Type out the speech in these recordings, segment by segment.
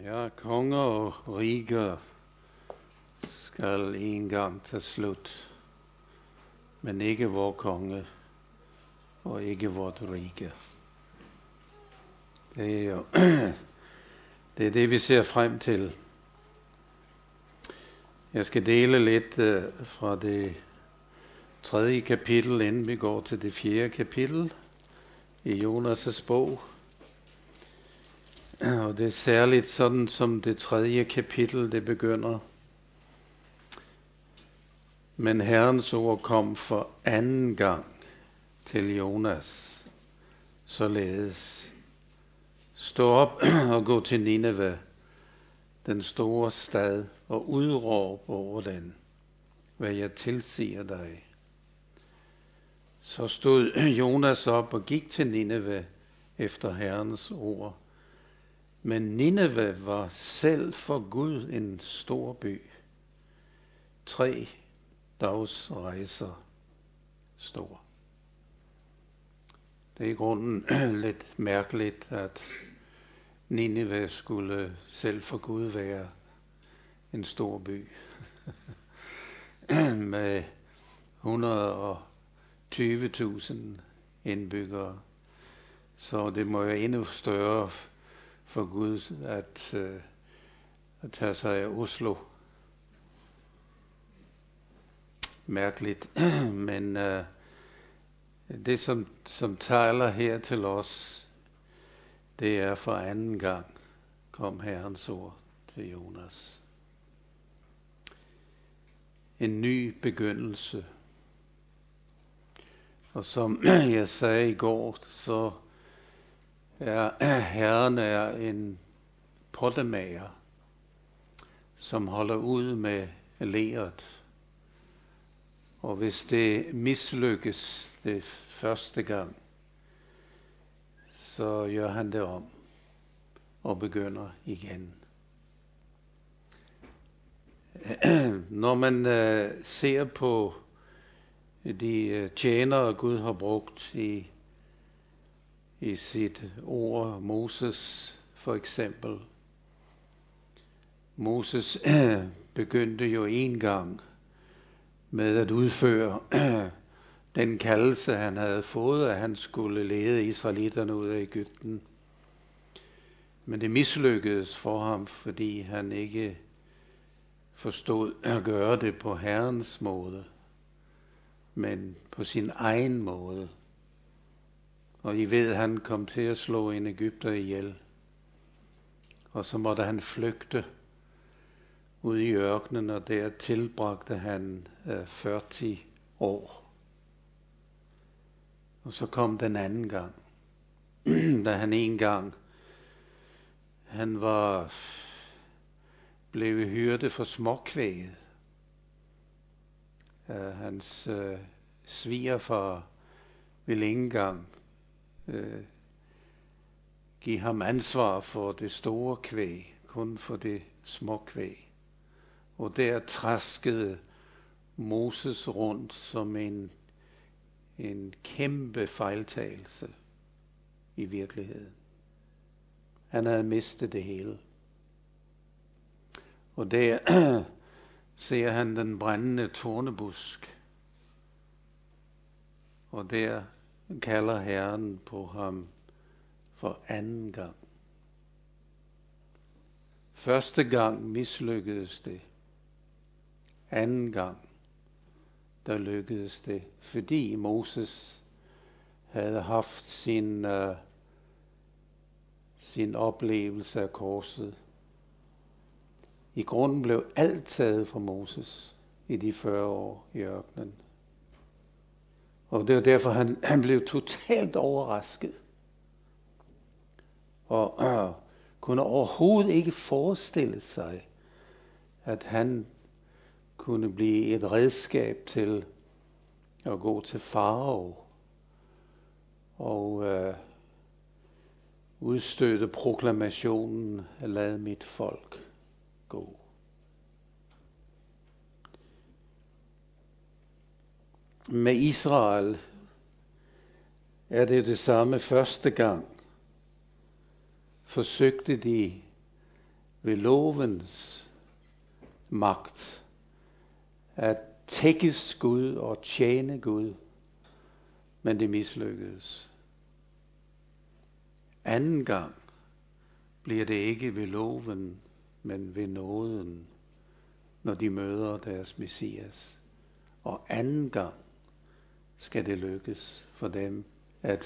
Ja, konger og riger skal en gang tage slut, men ikke vor konge og ikke vort rige. Det er jo det er det, vi ser frem til. Jeg skal dele lidt fra det 3. kapitel, inden vi går til det 4. kapitel i Jonas' bog. Og det er særligt sådan, som det 3. kapitel det begynder. Men Herrens ord kom for anden gang til Jonas, således: stå op og gå til Nineve, den store stad, og udråb over den, hvad jeg tilsiger dig. Så stod Jonas op og gik til Nineve efter Herrens ord. Men Nineve var selv for Gud en stor by, 3 dags rejser stor. Det er i grunden lidt mærkeligt, at Nineve skulle selv for Gud være en stor by med 120.000 indbyggere. Så det må være endnu større for Gud at tage sig af Oslo. Mærkeligt, men det som taler her til os, det er for anden gang kom Herrens ord til Jonas. En ny begyndelse. Og som jeg sagde i går, så Herren er en pottemager, som holder ud med leret. Og hvis det mislykkes det første gang, så gør han det om og begynder igen. Når man ser på de tjenere, Gud har brugt i sit ord, Moses for eksempel. Moses begyndte jo en gang med at udføre den kaldelse, han havde fået, at han skulle lede israelitterne ud af Egypten. Men det mislykkedes for ham, fordi han ikke forstod at gøre det på Herrens måde, men på sin egen måde. Og I ved, at han kom til at slå en egypter ihjel. Og så måtte han flygte ud i ørkenen, og der tilbragte han 40 år. Og så kom den anden gang, da han en gang, han blev hyrde for småkvæget. Hans svigerfar ville ikke engang give ham ansvar for det store kvæg, kun for det småkvæg. Og der traskede Moses rundt som en kæmpe fejltagelse i virkeligheden. Han havde mistet det hele. Og der ser han den brændende tornebusk. Og der kalder Herren på ham for anden gang. Første gang mislykkedes det. Anden gang, der lykkedes det, fordi Moses havde haft sin oplevelse af korset. I grunden blev alt taget fra Moses i de 40 år i ørkenen. Og det var derfor, han blev totalt overrasket. Og kunne overhovedet ikke forestille sig, at han kunne blive et redskab til at gå til farao og udstøtte proklamationen: lad mit folk gå. Med Israel er det det samme. Første gang forsøgte de ved lovens magt at tækkes Gud og tjene Gud, men det mislykkedes. Anden gang bliver det ikke ved loven, men ved nåden, når de møder deres Messias. Og anden gang skal det lykkes for dem at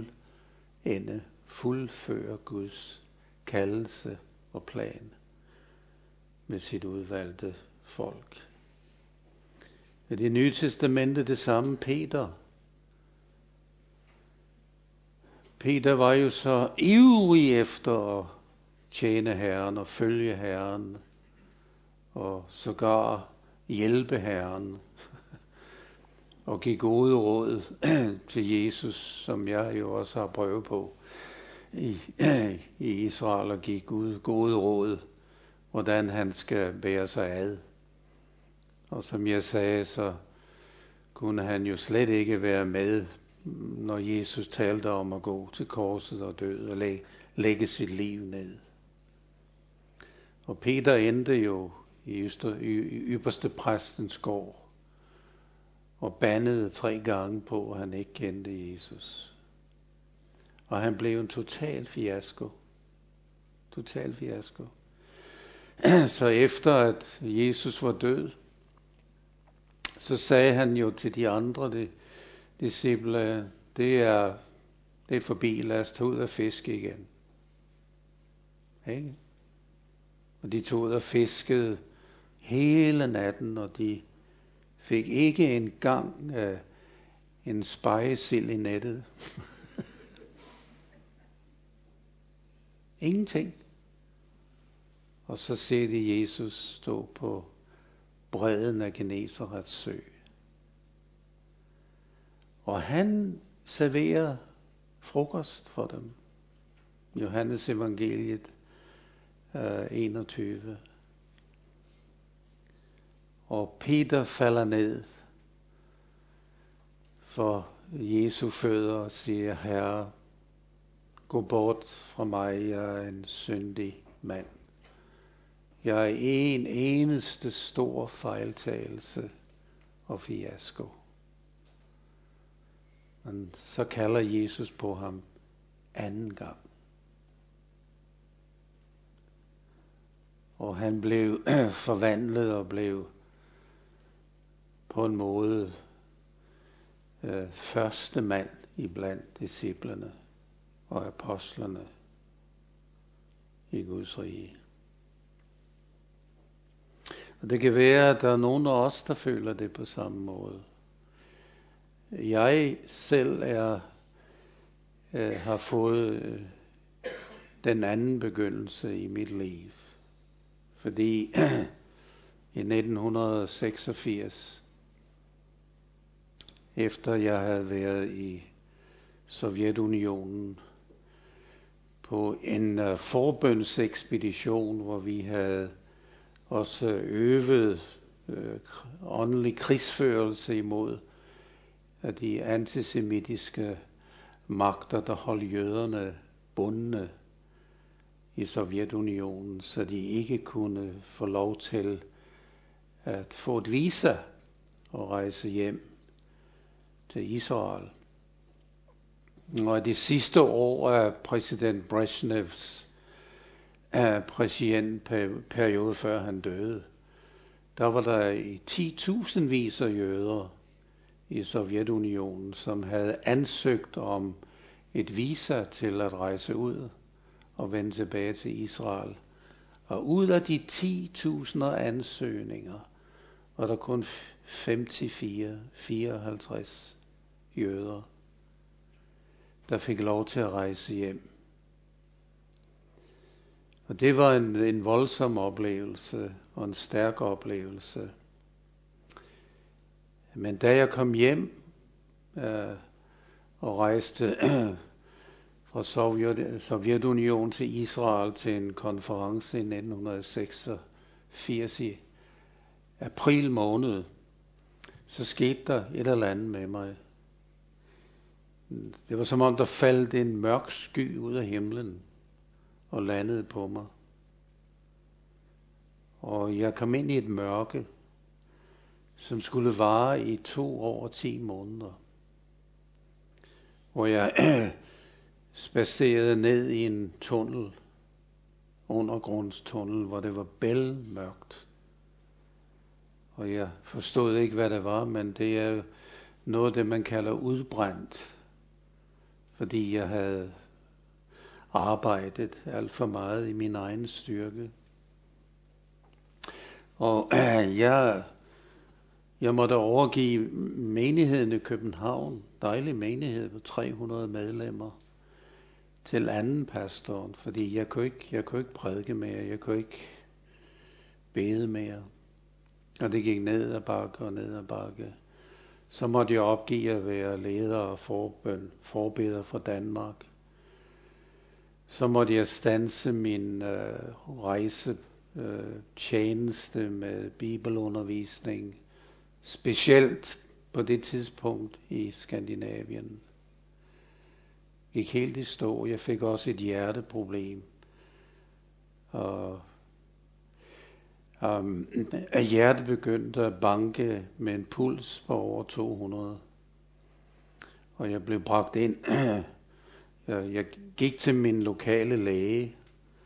fuldføre Guds kaldelse og plan med sit udvalgte folk. I det nye testamente det samme Peter. Peter var jo så ivrig efter at tjene Herren og følge Herren og sågar hjælpe Herren og give gode råd til Jesus, som jeg jo også har prøvet på i Israel, at give Gud gode råd, hvordan han skal bære sig ad. Og som jeg sagde, så kunne han jo slet ikke være med, når Jesus talte om at gå til korset og dø og lægge sit liv ned. Og Peter endte jo i ypperste præstens gård og bandede 3 gange på, at han ikke kendte Jesus. Og han blev en total fiasko. Total fiasko. Så efter at Jesus var død, så sagde han jo til de andre disciple, det er forbi, lad os tage ud og fiske igen. Ikke? Og de tog ud og fiskede hele natten, og de fik ikke engang en spegesild i nettet. Ingenting. Og så ser de Jesus stå på bredden af Genesarets sø. Og han serverer frokost for dem. Johannes evangeliet 21. Og Peter falder ned for Jesu fødder og siger, Herre, gå bort fra mig, jeg er en syndig mand. Jeg er en eneste stor fejltagelse og fiasko. Men så kalder Jesus på ham anden gang. Og han blev forvandlet og blev på en måde første mand iblandt disciplene og apostlene i Guds rige. Og det kan være, at der er nogen af os, der føler det på samme måde. Jeg selv har fået den anden begyndelse i mit liv. Fordi i 1986, efter jeg havde været i Sovjetunionen på en forbønsekspedition, hvor vi havde også øvet åndelig krigsførelse imod af de antisemitiske magter, der holdt jøderne bundne i Sovjetunionen, så de ikke kunne få lov til at få et visa og rejse hjem til Israel. Og de sidste år af præsident Brezhnevs præsidentperiode, før han døde, der var der i 10.000 af jøder i Sovjetunionen, som havde ansøgt om et visa til at rejse ud og vende tilbage til Israel. Og ud af de 10.000 ansøgninger var der kun 54 jøder, der fik lov til at rejse hjem. Og det var en voldsom oplevelse og en stærk oplevelse. Men da jeg kom hjem og rejste fra Sovjetunionen til Israel til en konference i 1986 i april måned, så skete der et eller andet med mig. Det var som om der faldt en mørk sky ud af himlen og landede på mig. Og jeg kom ind i et mørke, som skulle vare i 2 år og 10 måneder. Hvor jeg spacerede ned i en tunnel, undergrundstunnel, hvor det var bælmørkt. Og jeg forstod ikke, hvad det var, men det er noget af det, man kalder udbrændt. Fordi jeg havde arbejdet alt for meget i min egen styrke. Og jeg måtte overgive menigheden i København, dejlig menighed på 300 medlemmer, til anden pastoren, fordi jeg kunne ikke prædike mere, jeg kunne ikke bede mere. Og det gik ned ad bakke. Så måtte jeg opgive at være leder og forbeder for Danmark. Så måtte jeg standse min rejsetjeneste med bibelundervisning, specielt på det tidspunkt i Skandinavien. Gik helt i stå. Jeg fik også et hjerteproblem. Og hjertet begyndte at banke med en puls på over 200. Og jeg blev bragt ind. Jeg gik til min lokale læge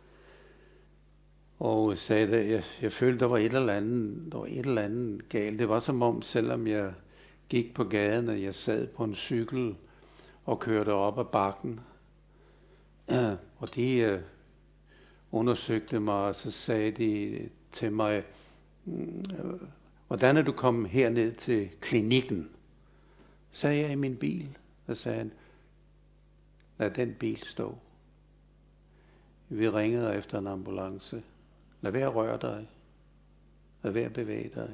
og sagde, at jeg følte, der var et eller andet galt. Det var som om, selvom jeg gik på gaden, og jeg sad på en cykel og kørte op ad bakken. Og de undersøgte mig, og så sagde de til mig, hvordan er du kommet herned til klinikken? Sagde jeg i min bil. Så sagde han, lad den bil stå. Vi ringede efter en ambulance. Lad være at røre dig. Lad være at bevæge dig.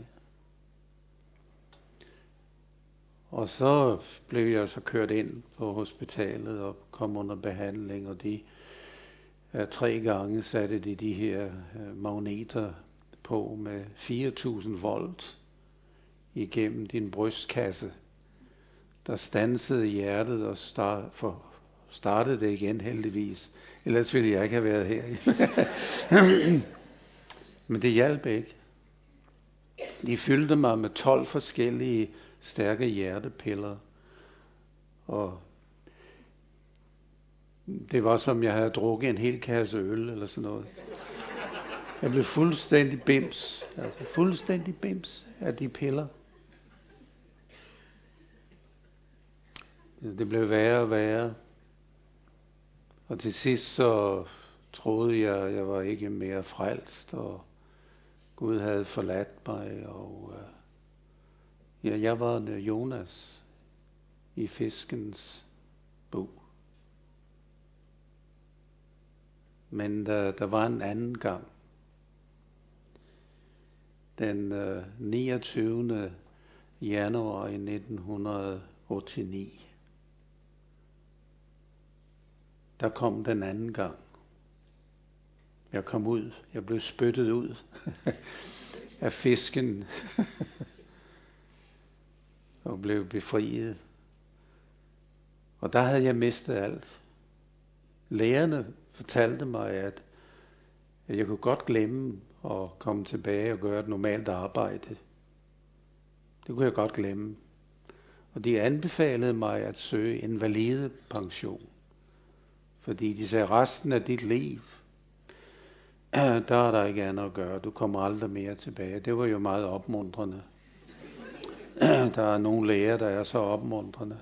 Og så blev jeg så kørt ind på hospitalet og kom under behandling, og 3 gange satte de her magneter på med 4.000 volt igennem din brystkasse. Der stansede hjertet og startede det igen heldigvis. Ellers ville jeg ikke have været her. Men det hjalp ikke. De fyldte mig med 12 forskellige stærke hjertepiller. Og det var som jeg havde drukket en hel kasse øl eller sådan noget. Jeg blev fuldstændig bims af de piller. Det blev værre og værre. Og til sidst så troede jeg, at jeg var ikke mere frelst, og Gud havde forladt mig, og jeg var Jonas i fiskens bug. Men der var en anden gang. Den 29. januar i 1989. Der kom den anden gang. Jeg kom ud. Jeg blev spyttet ud af fisken og blev befriet. Og der havde jeg mistet alt. Lægerne fortalte mig, at jeg kunne godt glemme at komme tilbage og gøre et normalt arbejde. Det kunne jeg godt glemme. Og de anbefalede mig at søge invalidepension. Fordi de sagde, resten af dit liv, der er der ikke andet at gøre. Du kommer aldrig mere tilbage. Det var jo meget opmuntrende. Der er nogle læger, der er så opmuntrende.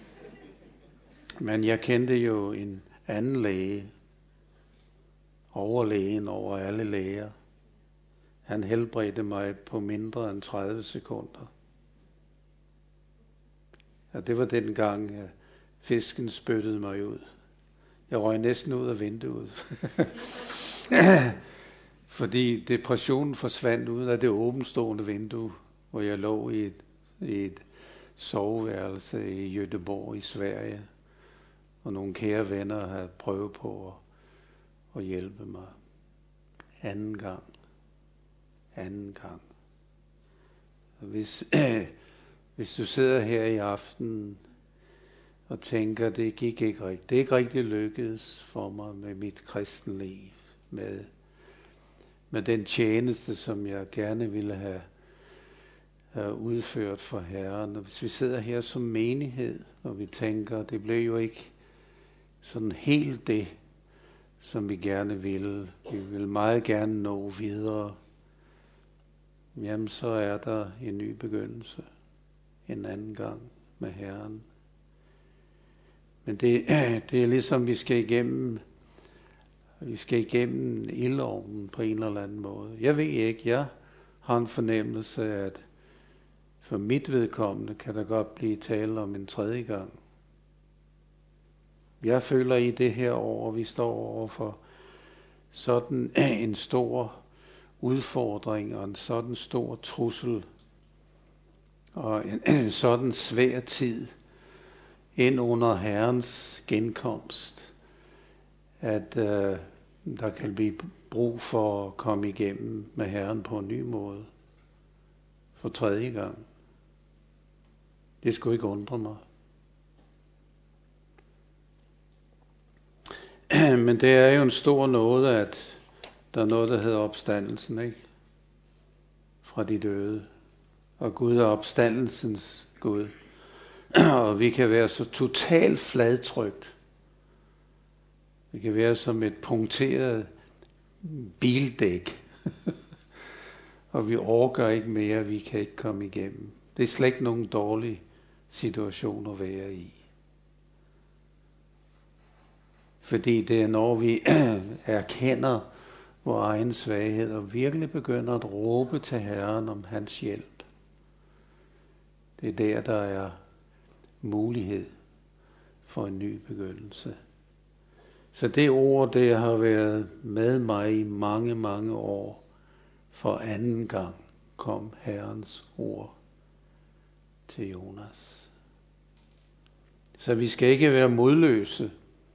Men jeg kendte jo en anden læge, overlægen over alle læger. Han helbredte mig på mindre end 30 sekunder. Og det var den gang, at fisken spyttede mig ud. Jeg røg næsten ud af vinduet. Fordi depressionen forsvandt ud af det åbenstående vindue, hvor jeg lå i et soveværelse i Göteborg i Sverige. Og nogle kære venner havde prøvet på at hjælpe mig. Anden gang. Hvis du sidder her i aften og tænker, det gik ikke rigtigt. Det er ikke rigtig lykkedes for mig med mit kristenliv, med med den tjeneste, som jeg gerne ville have udført for Herren. Og hvis vi sidder her som menighed, og vi tænker, det blev jo ikke sådan helt det, som vi gerne ville. Vi vil meget gerne nå videre. Jamen, så er der en ny begyndelse. En anden gang med Herren. Men det er ligesom, vi skal igennem ildovnen på en eller anden måde. Jeg ved ikke, jeg har en fornemmelse, at for mit vedkommende kan der godt blive tale om en tredje gang. Jeg føler i det her år, vi står overfor sådan en stor udfordring og en sådan stor trussel og en sådan svær tid ind under Herrens genkomst, at der kan blive brug for at komme igennem med Herren på en ny måde for tredje gang. Det skulle ikke undre mig. Men det er jo en stor noget, at der er noget, der hedder opstandelsen, ikke? Fra de døde. Og Gud er opstandelsens Gud. Og vi kan være så totalt fladtrykt. Vi kan være som et punkteret bildæk. Og vi orker ikke mere, vi kan ikke komme igennem. Det er slet ikke nogen dårlig situation at være i. Fordi det er, når vi erkender vores egen svaghed og virkelig begynder at råbe til Herren om hans hjælp. Det er der er mulighed for en ny begyndelse. Så det ord, det har været med mig i mange, mange år. For anden gang kom Herrens ord til Jonas. Så vi skal ikke være modløse,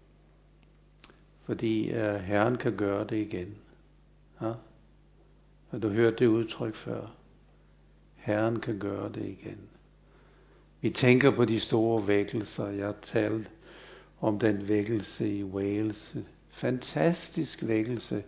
fordi Herren kan gøre det igen. Ja? Og du hørte det udtryk før. Herren kan gøre det igen. Vi tænker på de store vækkelser. Jeg talte om den vækkelse i Wales. Fantastisk vækkelse.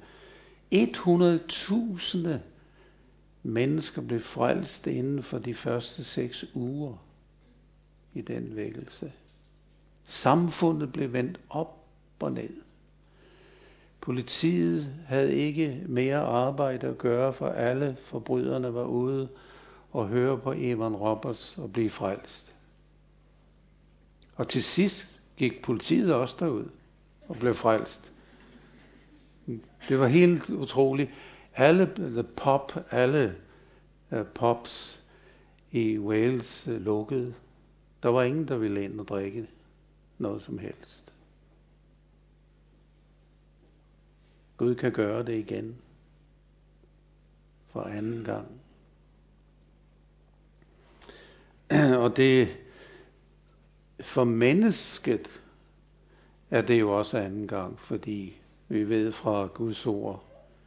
100.000 mennesker blev frelst inden for de første 6 uger i den vækkelse. Samfundet blev vendt op og ned. Politiet havde ikke mere arbejde at gøre, for alle forbryderne var ude og høre på Evan Roberts og blive frelst. Og til sidst gik politiet også derud og blev frelst. Det var helt utroligt. Alle pubs i Wales lukkede. Der var ingen, der ville ind og drikke noget som helst. Gud kan gøre det igen. For anden gang. Og det for mennesket er det jo også anden gang, fordi vi ved fra Guds ord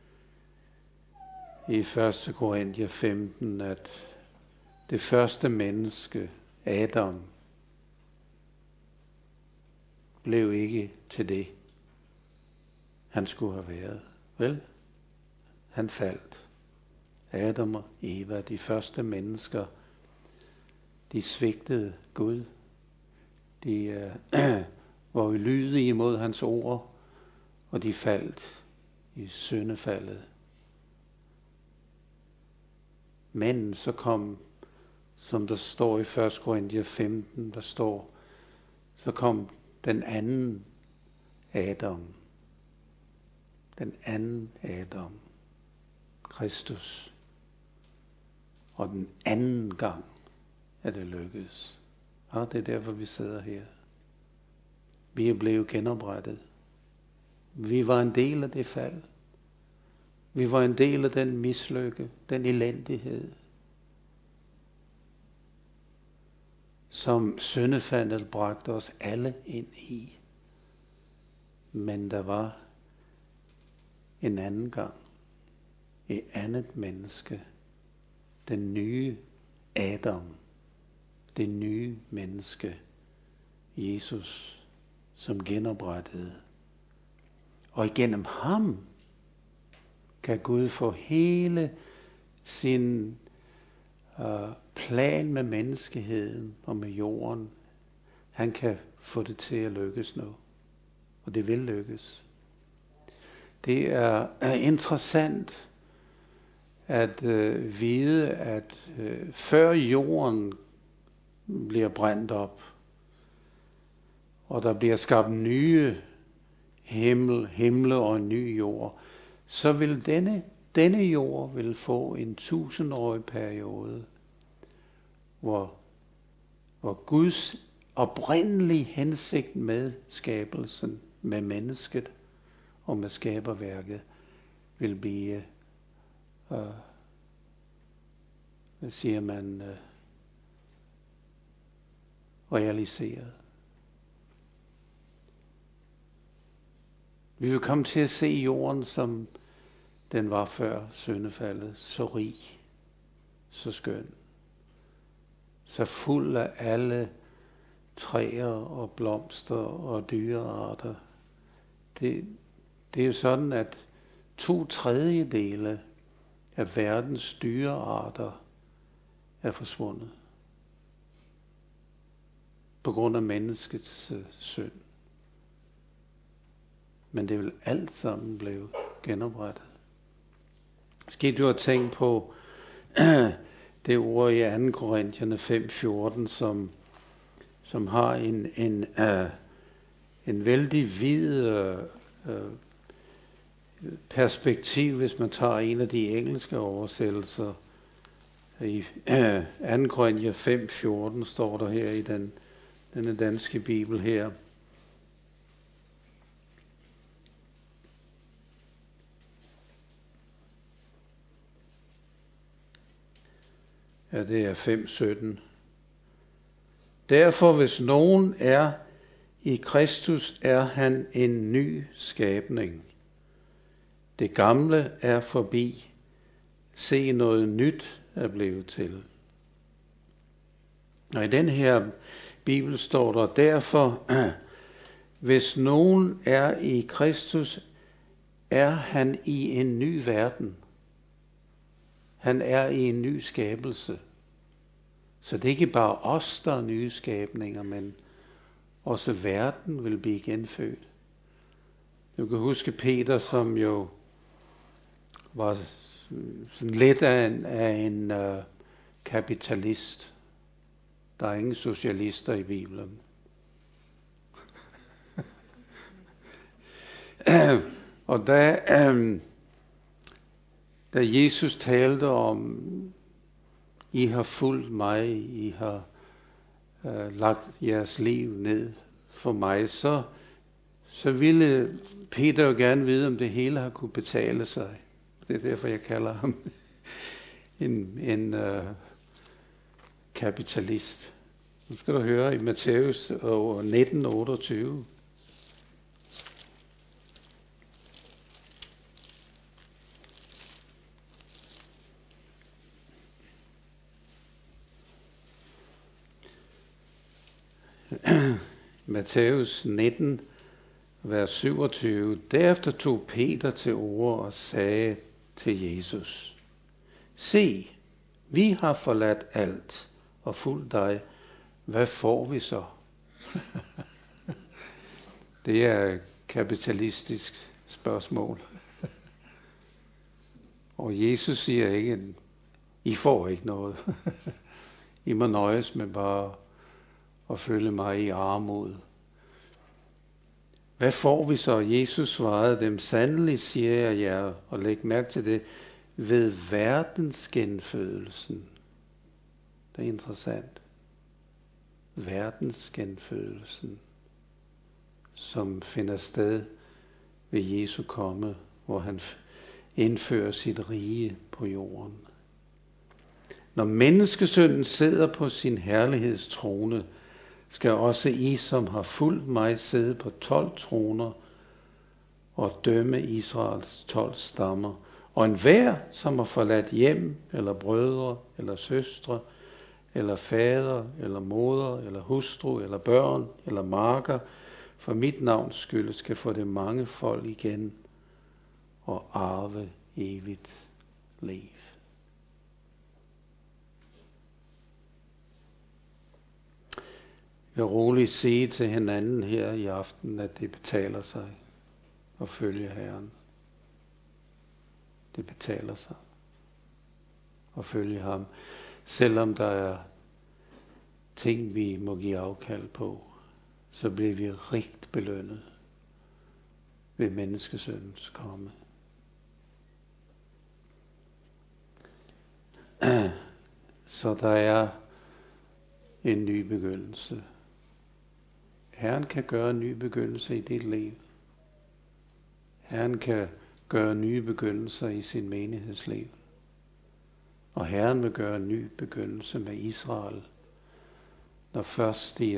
i 1. Korinther 15, at det første menneske, Adam, blev ikke til det, han skulle have været. Vel? Han faldt. Adam og Eva, de første mennesker, de svigtede Gud. De var ulydige imod hans ord, og de faldt i syndefaldet. Men så kom, som der står i 1. Korinther 15, der står, så kom den anden Adam. Den anden Adam. Kristus. Og den anden gang er det lykkedes. Ja, det er derfor, vi sidder her. Vi er blevet genoprettet. Vi var en del af det fald. Vi var en del af den mislykke, den elendighed, som syndefaldet bragte os alle ind i. Men der var en anden gang, et andet menneske, den nye Adam, det nye menneske, Jesus, som genoprettede. Og igennem ham kan Gud få hele sin plan med menneskeheden og med jorden. Han kan få det til at lykkes nu. Og det vil lykkes. Det er interessant at vide, at før jorden bliver brændt op, og der bliver skabt nye himle og en ny jord, så vil denne jord vil få en 1000-årig periode, hvor Guds oprindelige hensigt med skabelsen, med mennesket og med skaberværket, vil blive, realiseret. Vi vil komme til at se jorden, som den var før syndefaldet, så rig, så skøn, så fuld af alle træer og blomster og dyrearter. Det er jo sådan, at 2/3 af verdens dyrearter er forsvundet på grund af menneskets synd. Men det vil alt sammen blive genoprettet. Måske du har tænkt på det ord i 2. Korinterne 5:14, som har en vældig vid perspektiv, hvis man tager en af de engelske oversættelser. I 2. Korinther 5:14 står der her i denne danske bibel her. Ja, det er 5:17. Derfor, hvis nogen er i Kristus, er han en ny skabning. Det gamle er forbi. Se, noget nyt er blevet til. Og i den her bibel står der, derfor, hvis nogen er i Kristus, er han i en ny verden. Han er i en ny skabelse. Så det er ikke bare os, der er nye skabninger, men også verden vil blive genfødt. Du kan huske Peter, som jo var sådan lidt af en kapitalist. Der er ingen socialister i Bibelen. Og da Jesus talte om, I har fulgt mig, I har lagt jeres liv ned for mig, så ville Peter jo gerne vide, om det hele har kunne betale sig. Det er derfor, jeg kalder ham en kapitalist. Nu skal du høre i Matthæus 19:28. Matthæus 19, vers 27. Derefter tog Peter til orde og sagde til Jesus, se, vi har forladt alt og fulgt dig. Hvad får vi så? Det er et kapitalistisk spørgsmål. Og Jesus siger ikke, I får ikke noget. I må nøjes med bare at følge mig i armod. Hvad får vi så? Jesus svarede dem, sandelig siger jeg jer, og læg mærke til det, ved verdens genfødelsen. Det er interessant. Verdens genfødelsen, som finder sted ved Jesu komme, hvor han indfører sit rige på jorden. Når menneskesønnen sidder på sin herlighedstrone, skal også I, som har fulgt mig, sidde på 12 troner og dømme Israels 12 stammer. Og enhver, som har forladt hjem, eller brødre, eller søstre, eller fader, eller moder, eller hustru, eller børn, eller marker, for mit navns skyld skal få det mange folk igen og arve evigt liv. Jeg vil roligt sige til hinanden her i aften, at det betaler sig at følge Herren. Det betaler sig at følge ham, selvom der er ting, vi må give afkald på, så bliver vi rigt belønnet ved menneskesøndens komme. Så der er en ny begyndelse. Herren kan gøre en ny begyndelse i dit liv. Herren kan gøre nye begyndelser i sin menighedsliv. Og Herren vil gøre en ny begyndelse med Israel, når først de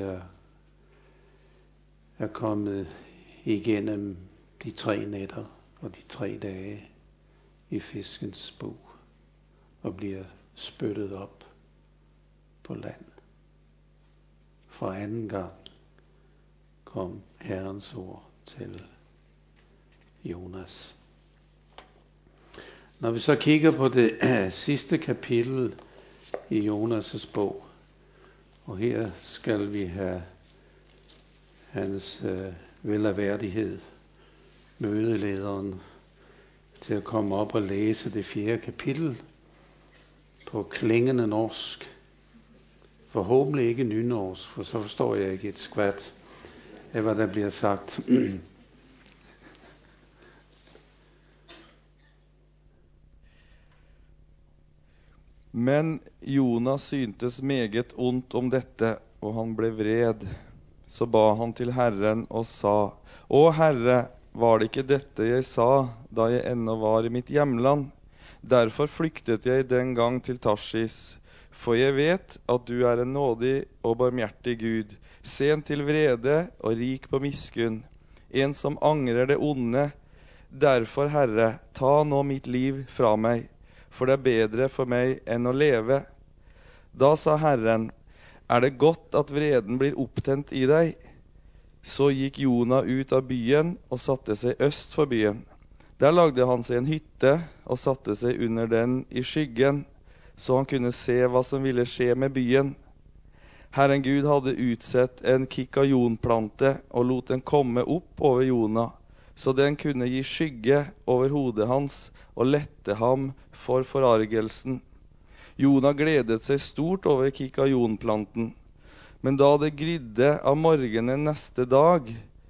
er kommet igennem de 3 nætter og de 3 dage i fiskens bug og bliver spyttet op på land. For anden gang kom Herrens ord til Jonas. Når vi så kigger på det sidste kapitel i Jonas' bog, og her skal vi have hans velaværdighed, mødelederen, til at komme op og læse det 4. kapitel på klingende norsk. Forhåbentlig ikke nynorsk, for så forstår jeg ikke et skvat af, hvad der bliver sagt. Men Jonas syntes meget ondt om dette, og han ble vred. Så ba han til Herren og sa, Å Herre, var det ikke dette jeg sa, da jeg ennå var i mitt hjemland? Derfor flyktet jeg den gang til Tarsis, for jeg vet at du er en nådig og barmhjertig Gud, sen til vrede og rik på miskunn, en som angrer det onde. Derfor, Herre, ta nå mitt liv fra meg, for det er bedre for meg enn å leve. Da sa Herren, er det godt at vreden blir opptent i deg? Så gikk Jona ut av byen og satte seg øst for byen. Der lagde han seg en hytte og satte seg under den i skyggen, så han kunne se hva som ville skje med byen. Herren Gud hadde utsett en kikajonplante og lot den komme opp over Jona, så den kunne gi skygge over hodet hans og lette ham for forargelsen. Jona gledet seg stort over kikajonplanten, men da det grydde av morgenen neste dag,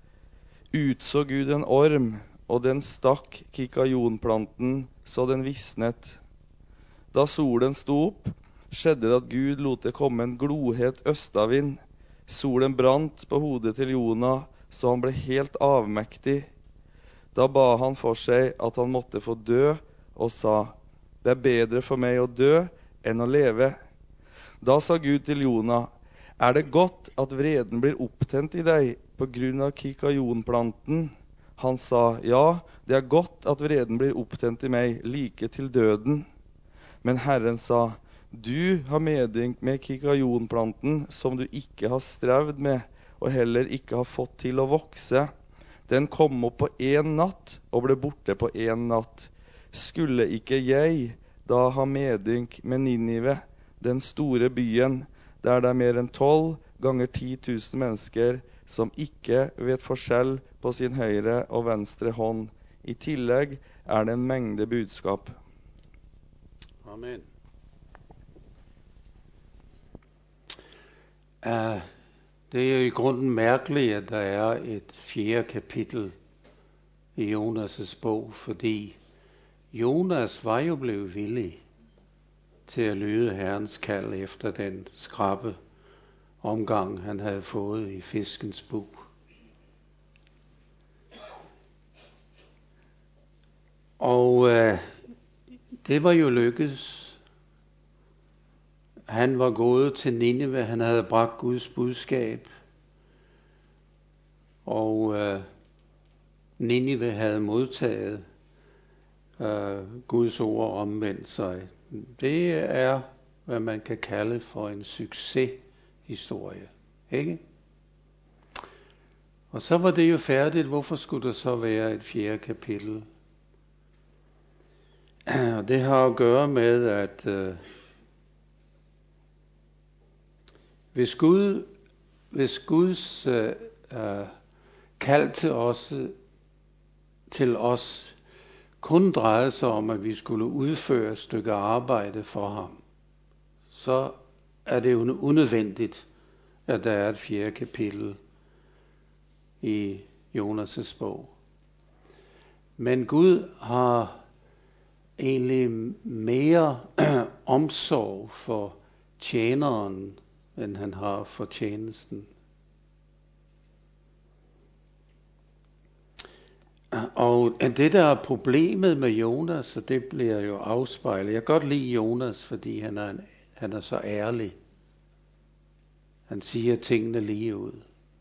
utså Gud en orm, og den stakk kikajonplanten så den visnet. Da solen sto opp, skjedde det at Gud lot det komme en glohet østavind. Solen brant på hodet til Jona, så han ble helt avmektig. Da ba han for seg at han måtte få dø, og sa, det er bedre for meg å dø enn å leve. Da sa Gud til Jona, er det godt at vreden blir opptent i deg på grunn av kikajonplanten? Han sa, ja, det er godt at vreden blir opptent i meg, like til døden. Men Herren sa, du har medynk med kikajonplanten som du ikke har strevd med, og heller ikke har fått til å vokse. Den kom opp på 1 natt og ble borte på 1 natt. Skulle ikke jeg da ha medynk med Ninive, den store byen, der det er mer enn 12 ganger 10 000 mennesker som ikke vet forskjell på sin høyre og venstre hånd. I tillegg er det en mengde budskap. Amen. Det er jo i grunden mærkeligt, at der er et 4. kapitel i Jonas' bog, fordi Jonas var jo blevet villig til at lyde Herrens kald efter den skrappe omgang, han havde fået i fiskens bug. Og det var jo lykkedes. Han var gået til Ninive, han havde bragt Guds budskab, og Ninive havde modtaget Guds ord og omvendt sig. Det er, hvad man kan kalde for en succeshistorie, ikke? Og så var det jo færdigt. Hvorfor skulle der så være et 4. kapitel? Og det har at gøre med, at hvis Guds kald til os kun drejede sig om, at vi skulle udføre et stykke arbejde for ham, så er det unødvendigt, at der er et 4. kapitel i Jonas' bog. Men Gud har egentlig mere omsorg for tjeneren, end han har for tjenesten. Og det der er problemet med Jonas, og det bliver jo afspejlet. Jeg kan godt lide Jonas, fordi han er så ærlig. Han siger tingene lige ud.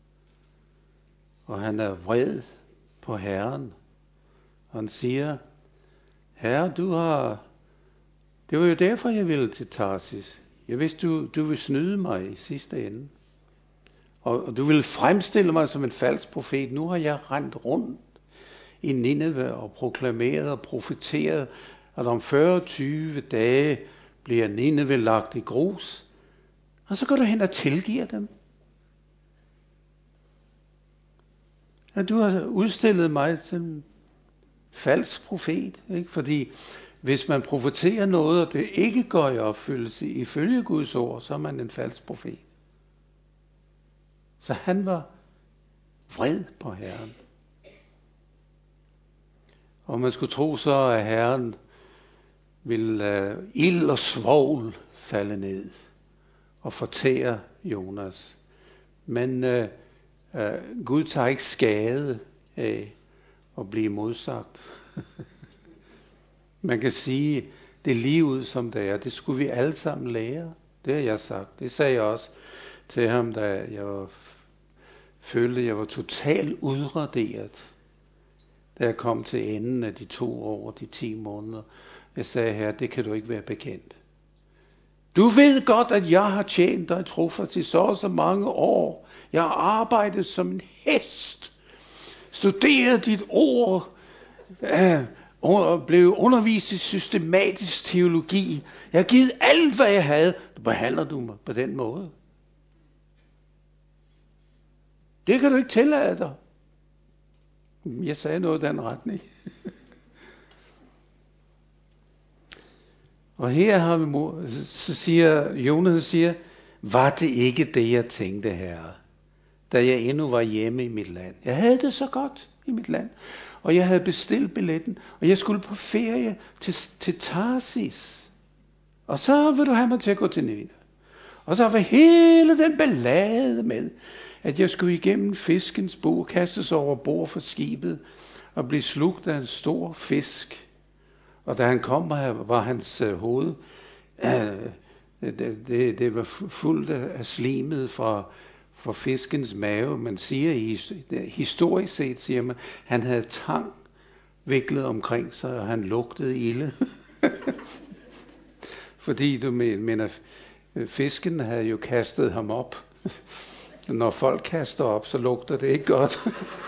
Og han er vred på Herren. Og han siger, Herre, det var jo derfor, jeg ville til Tarsis. Jeg vidste, du ville snyde mig i sidste ende. Og du ville fremstille mig som en falsk profet. Nu har jeg rendt rundt i Nineve og proklameret og profeteret, at om 40-20 dage bliver Nineve lagt i grus. Og så går du hen og tilgiver dem. At du har udstillet mig som en falsk profet. Ikke? Fordi hvis man profeterer noget, og det ikke går i opfyldelse ifølge Guds ord, så er man en falsk profet. Så han var vred på Herren. Og man skulle tro så, at Herren ville lade ild og svovl falde ned og fortære Jonas. Men Gud tager ikke skade af at blive modsagt. Man kan sige, det er lige ud som det er. Det skulle vi alle sammen lære. Det har jeg sagt. Det sagde jeg også til ham, da jeg følte, at jeg var totalt udraderet. Da jeg kom til enden af de 2 år og de 10 måneder. Jeg sagde, Herre, det kan du ikke være bekendt. Du ved godt, at jeg har tjent dig trofast i så mange år. Jeg har arbejdet som en hest. Studeret dit ord. Og blev undervist i systematisk teologi. Jeg har givet alt, hvad jeg havde. Du behandler du mig på den måde. Det kan du ikke tillade dig. Jeg sagde noget i den retning. Og her har vi, så siger Jonas, var det ikke det, jeg tænkte, Herre, da jeg endnu var hjemme i mit land. Jeg havde det så godt i mit land, og jeg havde bestilt billetten, og jeg skulle på ferie til Tarsis. Og så vil du have mig til at gå til Nineve. Og så var hele den ballade med, at jeg skulle igennem fiskens bo, kastes over bord for skibet, og blive slugt af en stor fisk. Og da han kom, var hans hoved, det var fuldt af slimet fra fiskens mave. Man siger, historisk set siger man, han havde tang viklet omkring sig, og han lugtede ilde. Fordi du mener, fisken havde jo kastet ham op. Når folk kaster op, så lugter det ikke godt.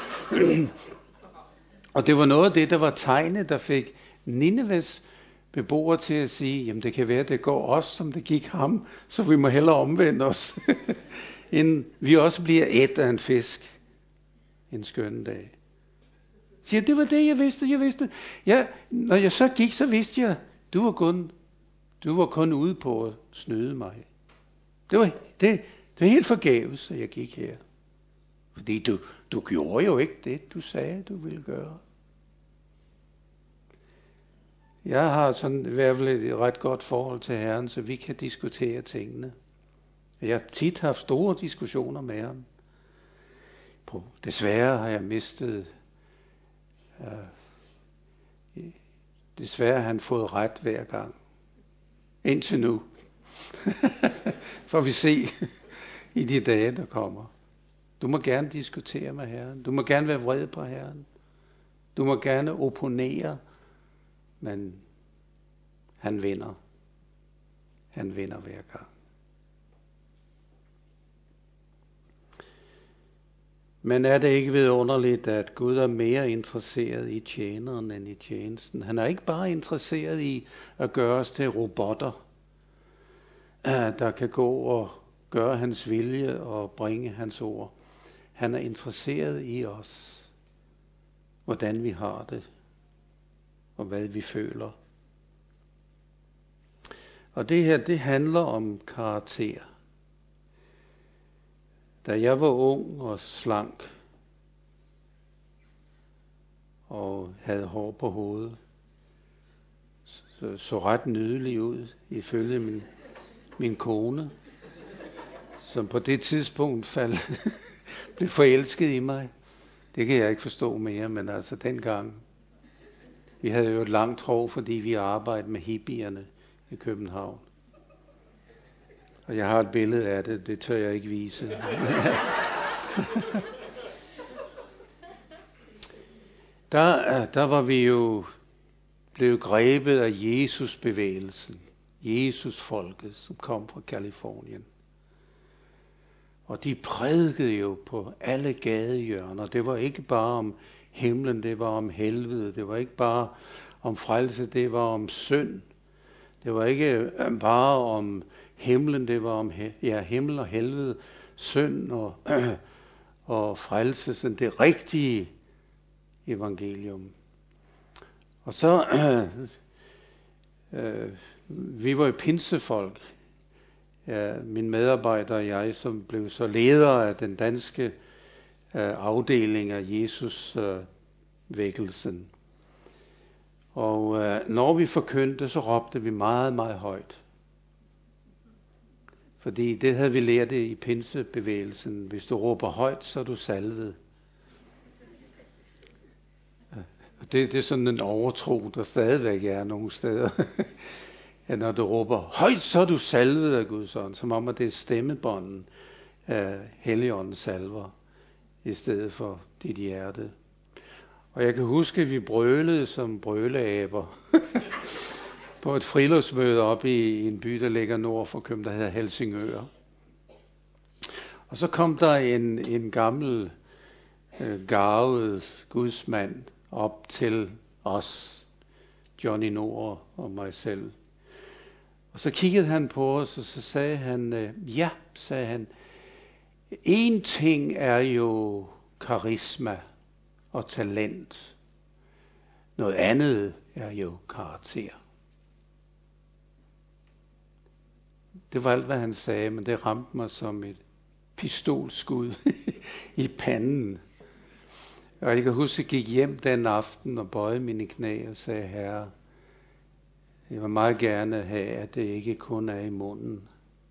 Og det var noget af det, der var tegnet, der fik Nineves beboere til at sige, jamen det kan være, det går os, som det gik ham, så vi må hellere omvende os, inden vi også bliver ædt af en fisk en skøn dag. Så det var det, jeg vidste. Ja, når jeg så gik, så vidste jeg, du var kun ude på at snyde mig. Det var helt forgæves, at jeg gik her. Fordi du gjorde jo ikke det, du sagde, du ville gøre. Jeg har sådan i hvert fald et ret godt forhold til Herren, så vi kan diskutere tingene. Jeg har tit haft store diskussioner med ham. Desværre har jeg mistet. Desværre har han fået ret hver gang. Indtil nu. Får vi se i de dage, der kommer. Du må gerne diskutere med Herren. Du må gerne være vred på Herren. Du må gerne opponere. Men han vinder. Han vinder hver gang. Men er det ikke vidunderligt, at Gud er mere interesseret i tjeneren end i tjenesten? Han er ikke bare interesseret i at gøre os til robotter, der kan gå og gøre hans vilje og bringe hans ord. Han er interesseret i os, hvordan vi har det, og hvad vi føler. Og det her, det handler om karakter. Da jeg var ung og slank, og havde hår på hovedet, så ret nydelig ud, ifølge min kone, som på det tidspunkt blev forelsket i mig. Det kan jeg ikke forstå mere, men altså dengang. Vi havde jo et langt hår, fordi vi arbejdede med hippierne i København. Og jeg har et billede af det, det tør jeg ikke vise. Der var vi jo blevet grebet af Jesus-bevægelsen, Jesus-folket, som kom fra Kalifornien. Og de prædikede jo på alle gadehjørner. Det var ikke bare om himlen, det var om helvede. Det var ikke bare om frelse, det var om synd. Det var ikke bare om himlen, det var om himmel og helvede, synd og frelse, sådan det rigtige evangelium. Og så vi var jo pinsefolk. Ja, min medarbejder og jeg, som blev så leder af den danske afdeling af Jesus-vækkelsen. Og når vi forkyndte, så råbte vi meget, meget højt. Fordi det havde vi lært i pinsebevægelsen. Hvis du råber højt, så er du salvet. Det er sådan en overtro, der stadigvæk er nogle steder. Ja, når du råber højt, så er du salvet af Guds ånd, som om at det er stemmebånden af Helligåndens salver, i stedet for dit hjerte. Og jeg kan huske, at vi brølede som brøleaber på et friluftsmøde op i en by, der ligger nord for København, der hedder Helsingør. Og så kom der en gammel, garvet gudsmand op til os, Johnny Nord og mig selv. Og så kiggede han på os, og så sagde han, sagde han, en ting er jo karisma og talent. Noget andet er jo karakter. Det var alt, hvad han sagde, men det ramte mig som et pistolskud i panden. Og jeg kan huske, at jeg gik hjem den aften og bøjede mine knæ og sagde, Herre, jeg vil meget gerne have, at det ikke kun er i munden.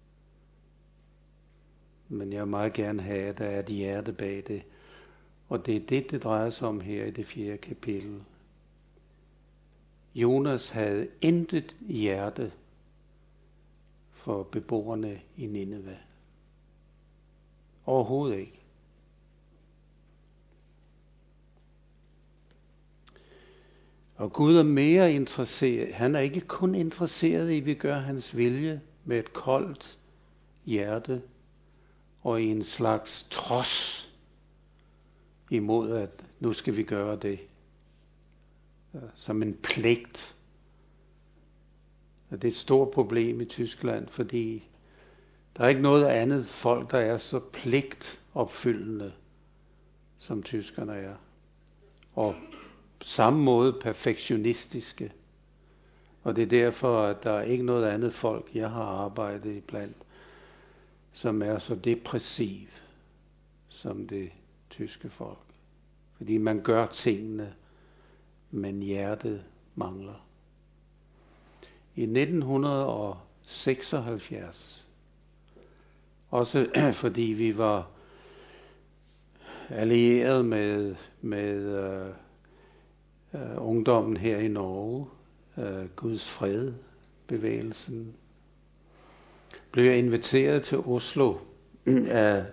Men jeg vil meget gerne have, at der er et hjerte bag det. Og det er det drejer sig om her i det 4. kapitel. Jonas havde intet hjerte for beboerne i Nineve. Overhovedet ikke. Og Gud er mere interesseret. Han er ikke kun interesseret i, at vi gør hans vilje med et koldt hjerte og i en slags trods imod, at nu skal vi gøre det som en pligt. Og det er et stort problem i Tyskland, fordi der er ikke noget andet folk, der er så pligtopfyldende, som tyskerne er. Og på samme måde perfektionistiske. Og det er derfor, at der er ikke noget andet folk, jeg har arbejdet iblandt, som er så depressiv som det tyske folk. Fordi man gør tingene, men hjertet mangler. I 1976, også fordi vi var allieret med ungdommen her i Norge, Guds fred bevægelsen, blev jeg inviteret til Oslo af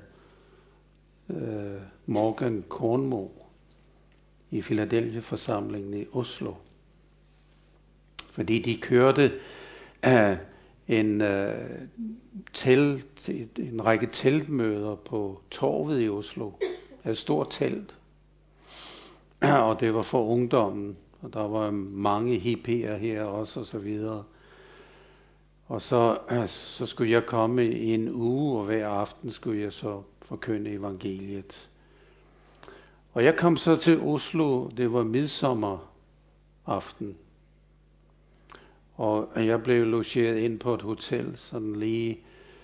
Morgan Kornmo i Philadelphia-forsamlingen i Oslo. Fordi de kørte en række teltmøder på torvet i Oslo et stort telt. Og det var for ungdommen. Og der var mange hippier her også, og så videre. Og så skulle jeg komme i en uge, og hver aften skulle jeg så forkynde evangeliet. Og jeg kom så til Oslo, det var midsommeraften. Og jeg blev logeret ind på et hotel, sådan lige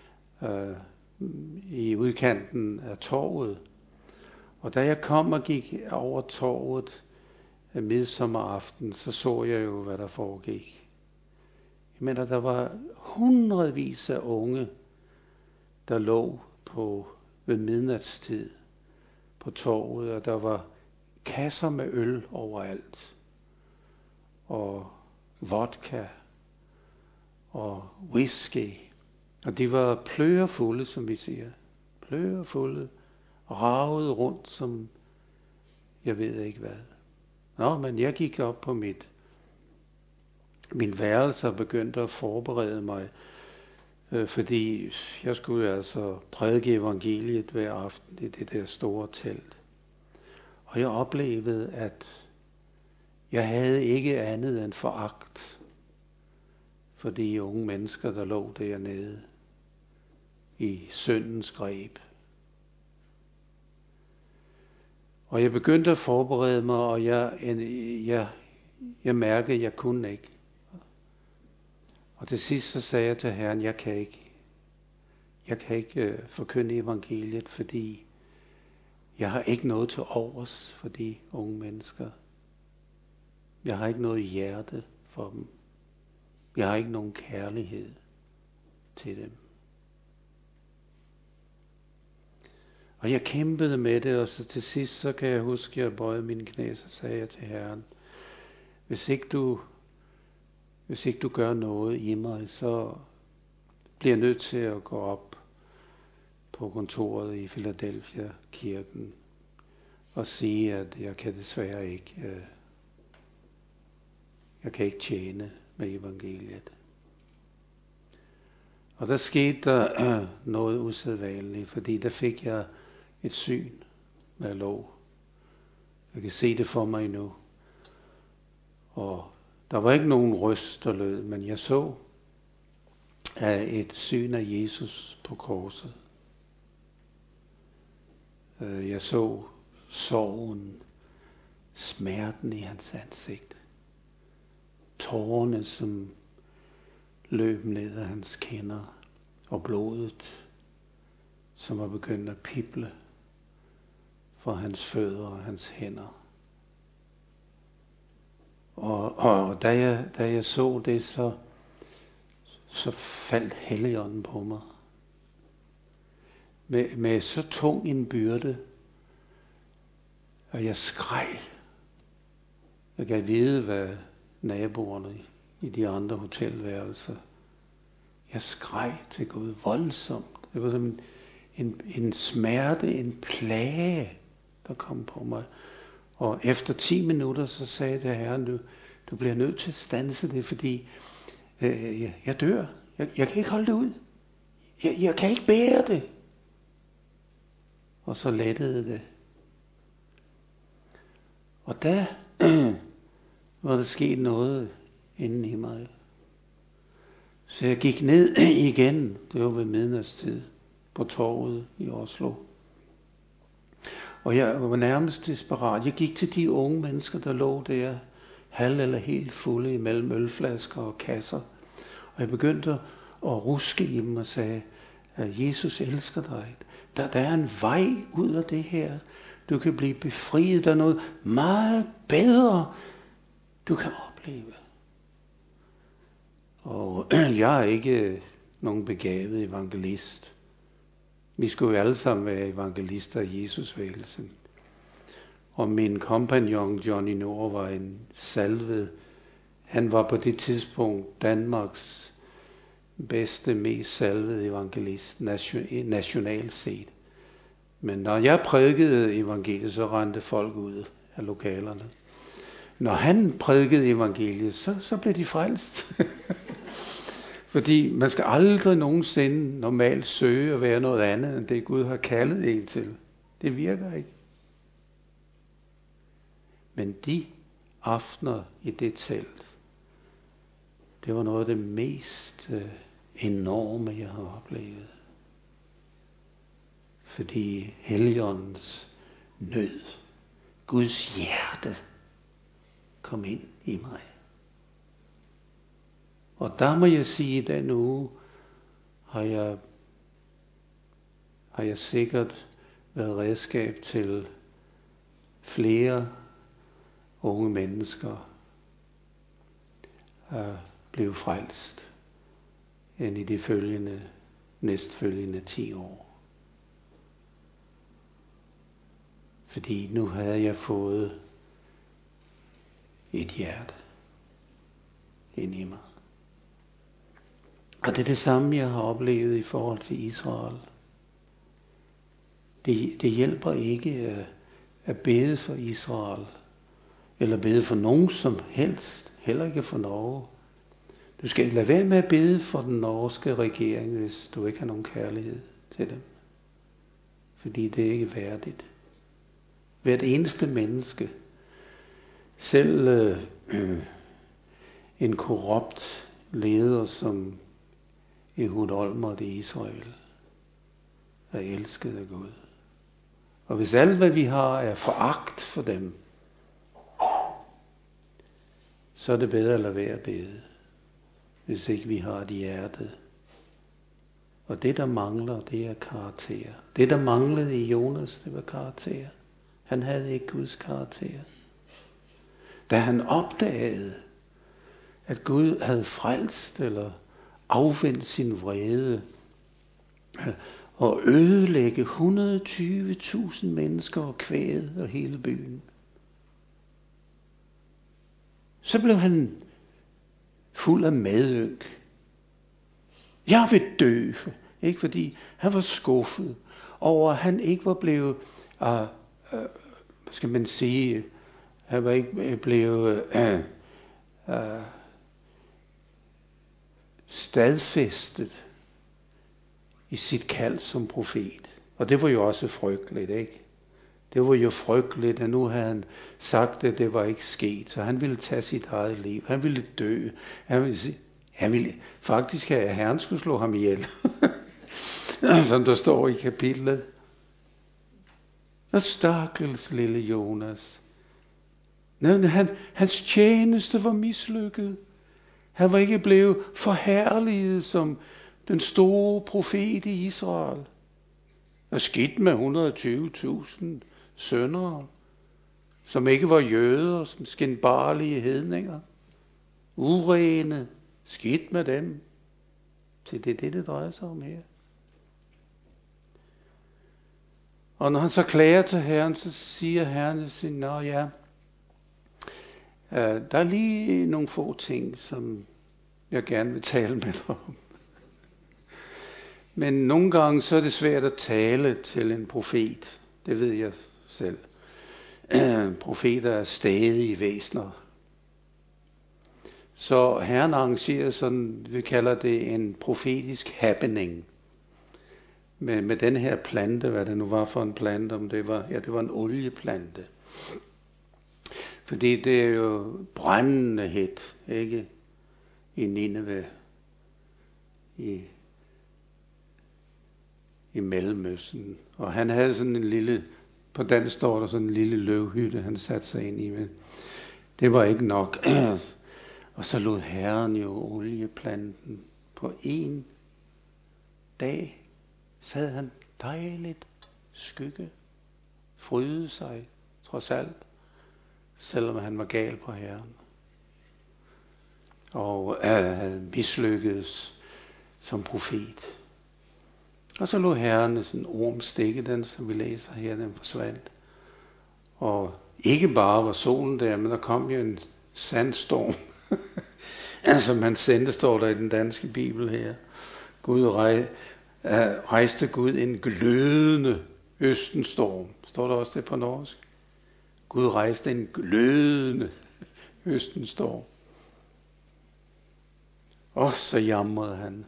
i udkanten af torvet. Og da jeg kom og gik over torvet midsommeraften, så jeg jo, hvad der foregik. Jeg mener, der var hundredvis af unge, der lå ved midnatstid på torvet, og der var kasser med øl overalt, og vodka, og whisky, og de var pløgerfulde, som vi siger. Pløgerfulde, ragede rundt som, jeg ved ikke hvad. Nå, men jeg gik op på min værelse og begyndte at forberede mig, fordi jeg skulle altså prædike evangeliet hver aften i det der store telt. Og jeg oplevede, at jeg havde ikke andet end foragt for de unge mennesker, der lå dernede i syndens greb. Og jeg begyndte at forberede mig, og jeg mærkede, at jeg kunne ikke. Og til sidst så sagde jeg til Herren, jeg kan ikke forkynde evangeliet, fordi jeg har ikke noget til overs for de unge mennesker. Jeg har ikke noget hjerte for dem. Jeg har ikke nogen kærlighed til dem. Og jeg kæmpede med det, og så til sidst, så kan jeg huske, at jeg bøjede mine knæ, så sagde jeg til Herren, hvis ikke du gør noget i mig, så bliver jeg nødt til at gå op på kontoret i Philadelphia kirken og sige, at jeg kan desværre ikke, jeg kan ikke tjene med evangeliet. Og der skete der noget usædvanligt, fordi der fik jeg et syn med lov. Jeg kan se det for mig nu. Og der var ikke nogen røst, der lød, men jeg så et syn af Jesus på korset. Jeg så sorgen, smerten i hans ansigt. Tårerne, som løb ned af hans kinder, og blodet, som var begyndt at pible fra hans fødder og hans hænder. Og da jeg så det, så faldt Helligånden på mig. Med så tung en byrde, og jeg skreg. Jeg kan vide, hvad naboerne i de andre hotelværelser. Jeg skreg til Gud voldsomt. Det var som en smerte, en plage, der kom på mig. Og efter 10 minutter, så sagde jeg til Herren, du bliver nødt til at standse det, fordi jeg dør. Jeg kan ikke holde det ud. Jeg kan ikke bære det. Og så lettede det. Og da var der sket noget inden i mig. Så jeg gik ned igen, det var ved midnatstid, på torvet i Oslo. Og jeg var nærmest desperat. Jeg gik til de unge mennesker, der lå der, halv eller helt fulde imellem ølflasker og kasser. Og jeg begyndte at ruske i dem og sagde, at Jesus elsker dig. Der er en vej ud af det her. Du kan blive befriet. Der er noget meget bedre, du kan opleve. Og jeg er ikke nogen begavet evangelist. Vi skulle jo alle sammen være evangelister af Jesusvægelsen. Og min kompagnon Johnny Nord var en salvet. Han var på det tidspunkt Danmarks bedste, mest salvede evangelist nationalt set. Men når jeg prædikede evangeliet, så rendte folk ud af lokalerne. Når han prædikede evangeliet, så blev de frelst. Fordi man skal aldrig nogensinde normalt søge at være noget andet, end det Gud har kaldet en til. Det virker ikke. Men de aftener i det telt, det var noget af det mest enorme, jeg har oplevet. Fordi Helligåndens nød, Guds hjerte, kom ind i mig. Og der må jeg sige, at den uge har jeg sikkert været redskab til flere unge mennesker at blive frelst end i de næstfølgende 10 år. Fordi nu havde jeg fået et hjerte ind i mig. Og det er det samme, jeg har oplevet i forhold til Israel. Det hjælper ikke at bede for Israel, eller bede for nogen som helst, heller ikke for Norge. Du skal lade være med at bede for den norske regering, hvis du ikke har nogen kærlighed til dem. Fordi det er ikke værdigt. Hvert eneste menneske, selv en korrupt leder som Ehud Olmert i Israel, er elsket af Gud. Og hvis alt hvad vi har er foragt for dem, så er det bedre at lade være at bede, hvis ikke vi har et hjerte. Og det der mangler, det er karakter. Det der manglede i Jonas, det var karakter. Han havde ikke Guds karakter. Da han opdagede, at Gud havde frelst eller afvendt sin vrede og ødelægge 120.000 mennesker og kvæget og hele byen, så blev han fuld af medynk. Jeg vil dø, ikke fordi han var skuffet over, at han ikke var blevet, skal man sige, han var ikke blevet stadfæstet i sit kald som profet. Og det var jo også frygteligt, ikke? Det var jo frygteligt, at nu havde han sagt, at det var ikke sket, så han ville tage sit eget liv. Han ville dø. Han ville faktisk have, at Herren skulle slå ham ihjel. Som der står i kapitlet. Og stakkels lille Jonas. Hans tjeneste var mislykket. Han var ikke blevet forherliget som den store profet i Israel. Og skidt med 120.000 sønnere, som ikke var jøder, som skinbarlige hedninger. Urene, skidt med dem. Så det er det drejer sig om her. Og når han så klager til Herren, så siger Herren til sin, nå ja, der er lige nogle få ting, som jeg gerne vil tale med dig om. Men nogle gange så er det svært at tale til en profet. Det ved jeg selv. Profeter er stadige væsener. Så Herren arrangerer sådan, vi kalder det en profetisk happening. Med den her plante, hvad det nu var for en plante, om det var, det var en olieplante. Fordi det er jo brændende hedt, ikke? I Nineve. I Mellemøsten. Og han havde sådan en lille, på dansk står der sådan en lille løvhytte, han satte sig ind i. Men det var ikke nok. Og så lod Herren jo olieplanten på en dag. Sad han dejligt skygge, frydede sig trods alt, selvom han var gal på Herren. Og mislykkedes som profet. Og så lå Herren sådan en orm stikke den, som vi læser her, den forsvandt. Og ikke bare var solen der, men der kom jo en sandstorm. Altså man sendte, står der i den danske bibel her. Rejste Gud en glødende østenstorm. Står der også det på norsk? Gud rejste en glødende østenstorm. Og så jamrede han.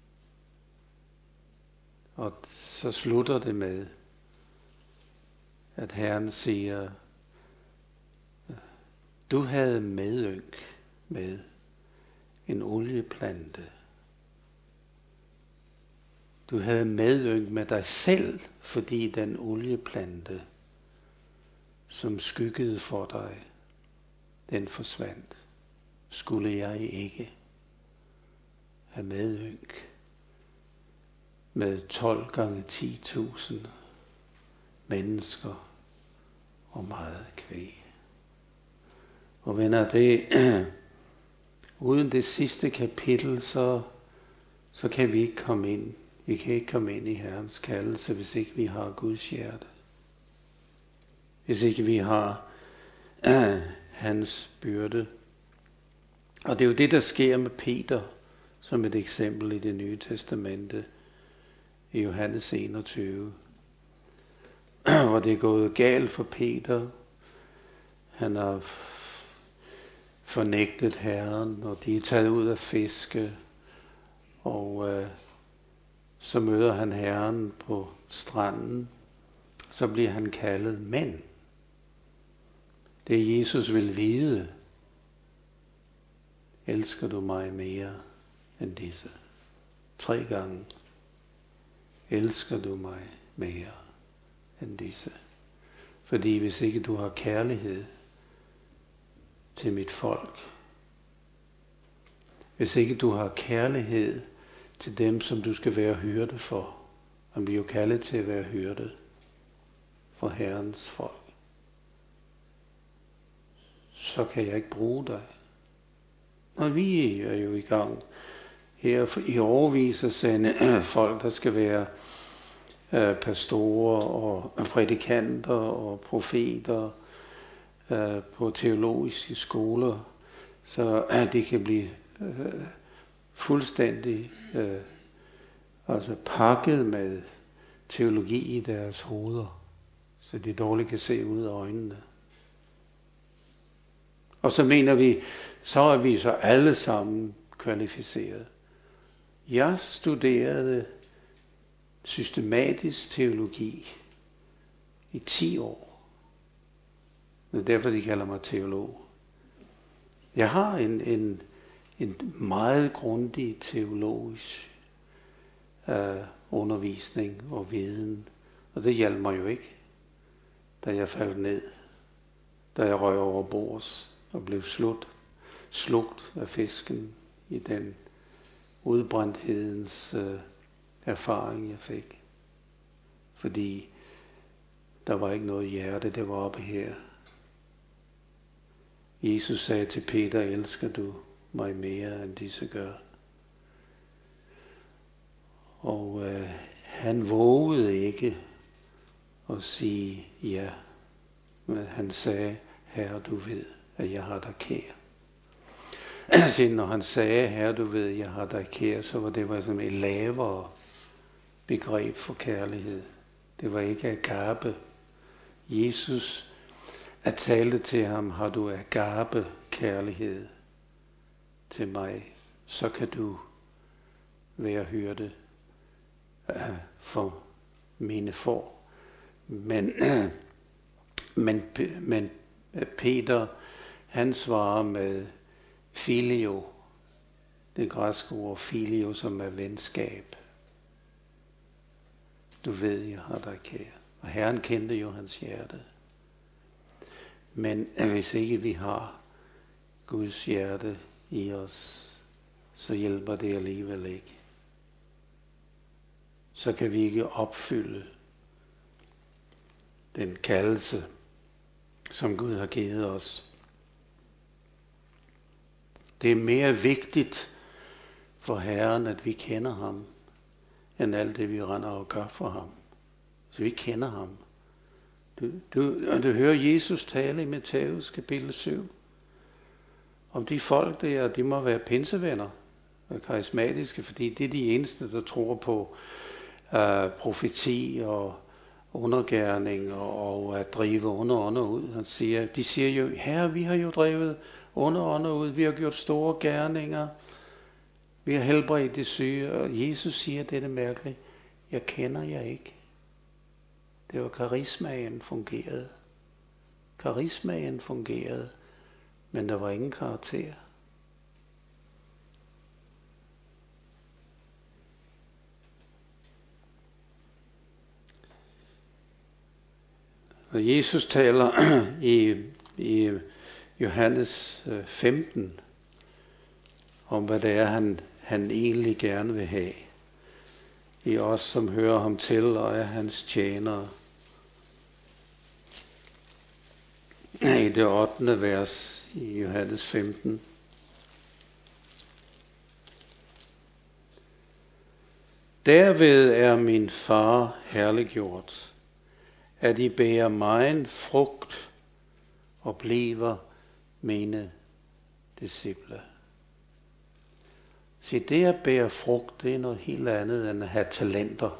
Og så slutter det med, at Herren siger, du havde medynk med en olieplante. Du havde medynk med dig selv, fordi den olieplante, som skyggede for dig, den forsvandt. Skulle jeg ikke have medynk med 12 gange 10.000 mennesker og meget kvæg? Og venner, det uden det sidste kapitel, så kan vi ikke komme ind. Vi kan ikke komme ind i Herrens kaldelse, hvis ikke vi har Guds hjerte. Hvis ikke vi har hans byrde. Og det er jo det, der sker med Peter, som et eksempel i det nye testamente, i Johannes 21. Hvor det er gået galt for Peter. Han har fornægtet Herren, og de er taget ud af fiske, og så møder han Herren på stranden, så bliver han kaldet, men det Jesus vil vide, elsker du mig mere end disse? 3 gange. Elsker du mig mere end disse? Fordi hvis ikke du har kærlighed til mit folk, hvis ikke du har kærlighed til dem, som du skal være hyrde for, og vi er jo kaldet til at være hyrde for Herrens folk, så kan jeg ikke bruge dig. Og vi er jo i gang her i årevis at sende folk, der skal være pastorer og prædikanter og profeter på teologiske skoler, så de kan blive fuldstændig pakket med teologi i deres hoveder, så de dårligt kan se ud af øjnene. Og så mener vi, så er vi så alle sammen kvalificeret. Jeg studerede systematisk teologi i 10 år. Det er derfor, de kalder mig teolog. Jeg har en meget grundig teologisk undervisning og viden. Og det hjalp mig jo ikke, da jeg faldt ned. Da jeg røg over bords og blev slugt af fisken i den udbrændthedens erfaring, jeg fik. Fordi der var ikke noget hjerte, det var oppe her. Jesus sagde til Peter, elsker du mig mere end disse gør? Og han vågede ikke at sige ja, men han sagde, Herre, du ved, at jeg har dig kær. Så når han sagde, Herre, du ved, at jeg har dig kær, så var det sådan et lavere begreb for kærlighed. Det var ikke agape. Jesus talte til ham, har du agape kærlighed til mig, så kan du være hyrde for mine får. Men Peter, han svarer med filio, det græske ord filio, som er venskab. Du ved, jeg har dig kær. Og Herren kendte jo hans hjerte. Men hvis ikke vi har Guds hjerte i os, så hjælper det alligevel ikke. Så kan vi ikke opfylde den kaldelse, som Gud har givet os. Det er mere vigtigt for Herren, at vi kender ham, end alt det, vi render og gør for ham. Så vi kender ham. Du hører Jesus tale i Matthæus kapitel 7. Om de folk der, de må være pinsevenner og karismatiske, fordi det er de eneste, der tror på profeti og undergerning og at drive ånder ud. De siger jo, Herre, vi har jo drevet ånder ud, vi har gjort store gerninger, vi har helbredt de syge, og Jesus siger, det er mærkeligt, jeg kender jer ikke. Det var karismaen fungerede. Karismaen fungerede, men der var ingen karakter. Når Jesus taler i Johannes 15 om, hvad det er, han egentlig gerne vil have i os, som hører ham til og er hans tjenere. I det 8. vers i Johannes 15. Derved er min far herliggjort, at I bærer megen frugt og bliver mine disciple. Se, det at bære frugt, det er noget helt andet end at have talenter.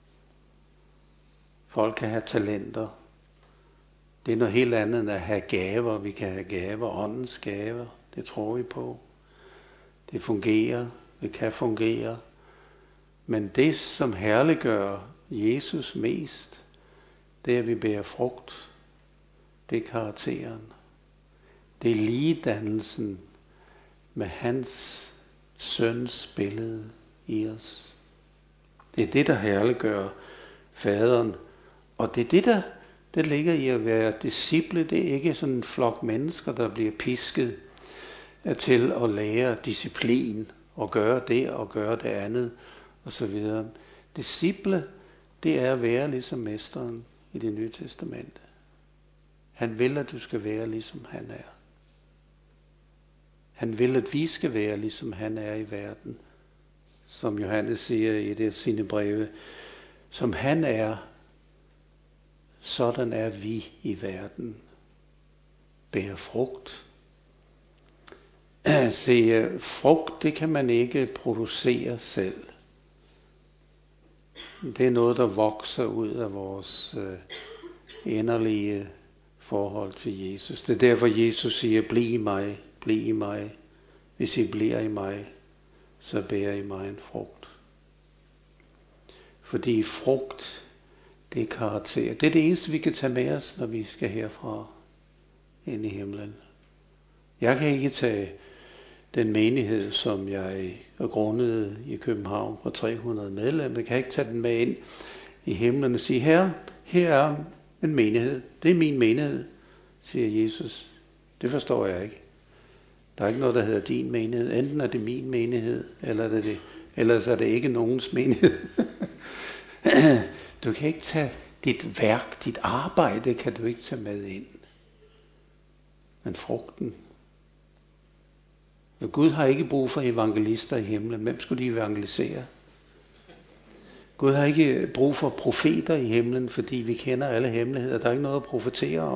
Folk kan have talenter. Det er noget helt andet end at have gaver. Vi kan have gaver, åndens gaver. Det tror vi på. Det fungerer. Det kan fungere. Men det, som herliggør Jesus mest, det er, at vi bærer frugt. Det er karakteren. Det er ligedannelsen med hans søns billede i os. Det er det, der herliggør faderen. Og det er det, der ligger i at være disciple. Det er ikke sådan en flok mennesker, der bliver pisket til at lære disciplin og gøre det og gøre det andet osv. Disciple, det er at være ligesom mesteren i Det Nye Testamente. Han vil, at du skal være ligesom han er. Han vil, at vi skal være ligesom han er i verden. Som Johannes siger i det sine breve. Som han er, sådan er vi i verden. Bærer frugt. Se, frugt, det kan man ikke producere selv. Det er noget, der vokser ud af vores inderlige forhold til Jesus. Det er derfor, Jesus siger, bliv i mig, bliv i mig. Hvis I bliver i mig, så bærer I mig en frugt. Fordi frugt, det er karakter. Det er det eneste, vi kan tage med os, når vi skal herfra ind i himlen. Jeg kan ikke tage den menighed, som jeg er grundet i København på 300 medlemmer. Jeg kan ikke tage den med ind i himlen og sige, her er en menighed. Det er min menighed, siger Jesus. Det forstår jeg ikke. Der er ikke noget, der hedder din menighed. Enten er det min menighed, ellers er det ikke nogens menighed. Du kan ikke tage dit værk, dit arbejde, kan du ikke tage med ind. Men frugten. Og Gud har ikke brug for evangelister i himlen. Hvem skulle de evangelisere? Gud har ikke brug for profeter i himlen, fordi vi kender alle hemmeligheder. Der er ikke noget at profetere om.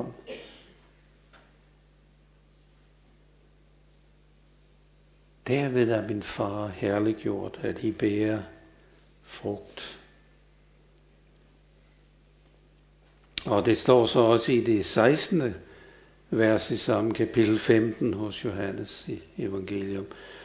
Derved er min far herliggjort, at I bærer frugt. Og det står så også i det 16. vers i samme kapitel 15 hos Johannes i evangelium.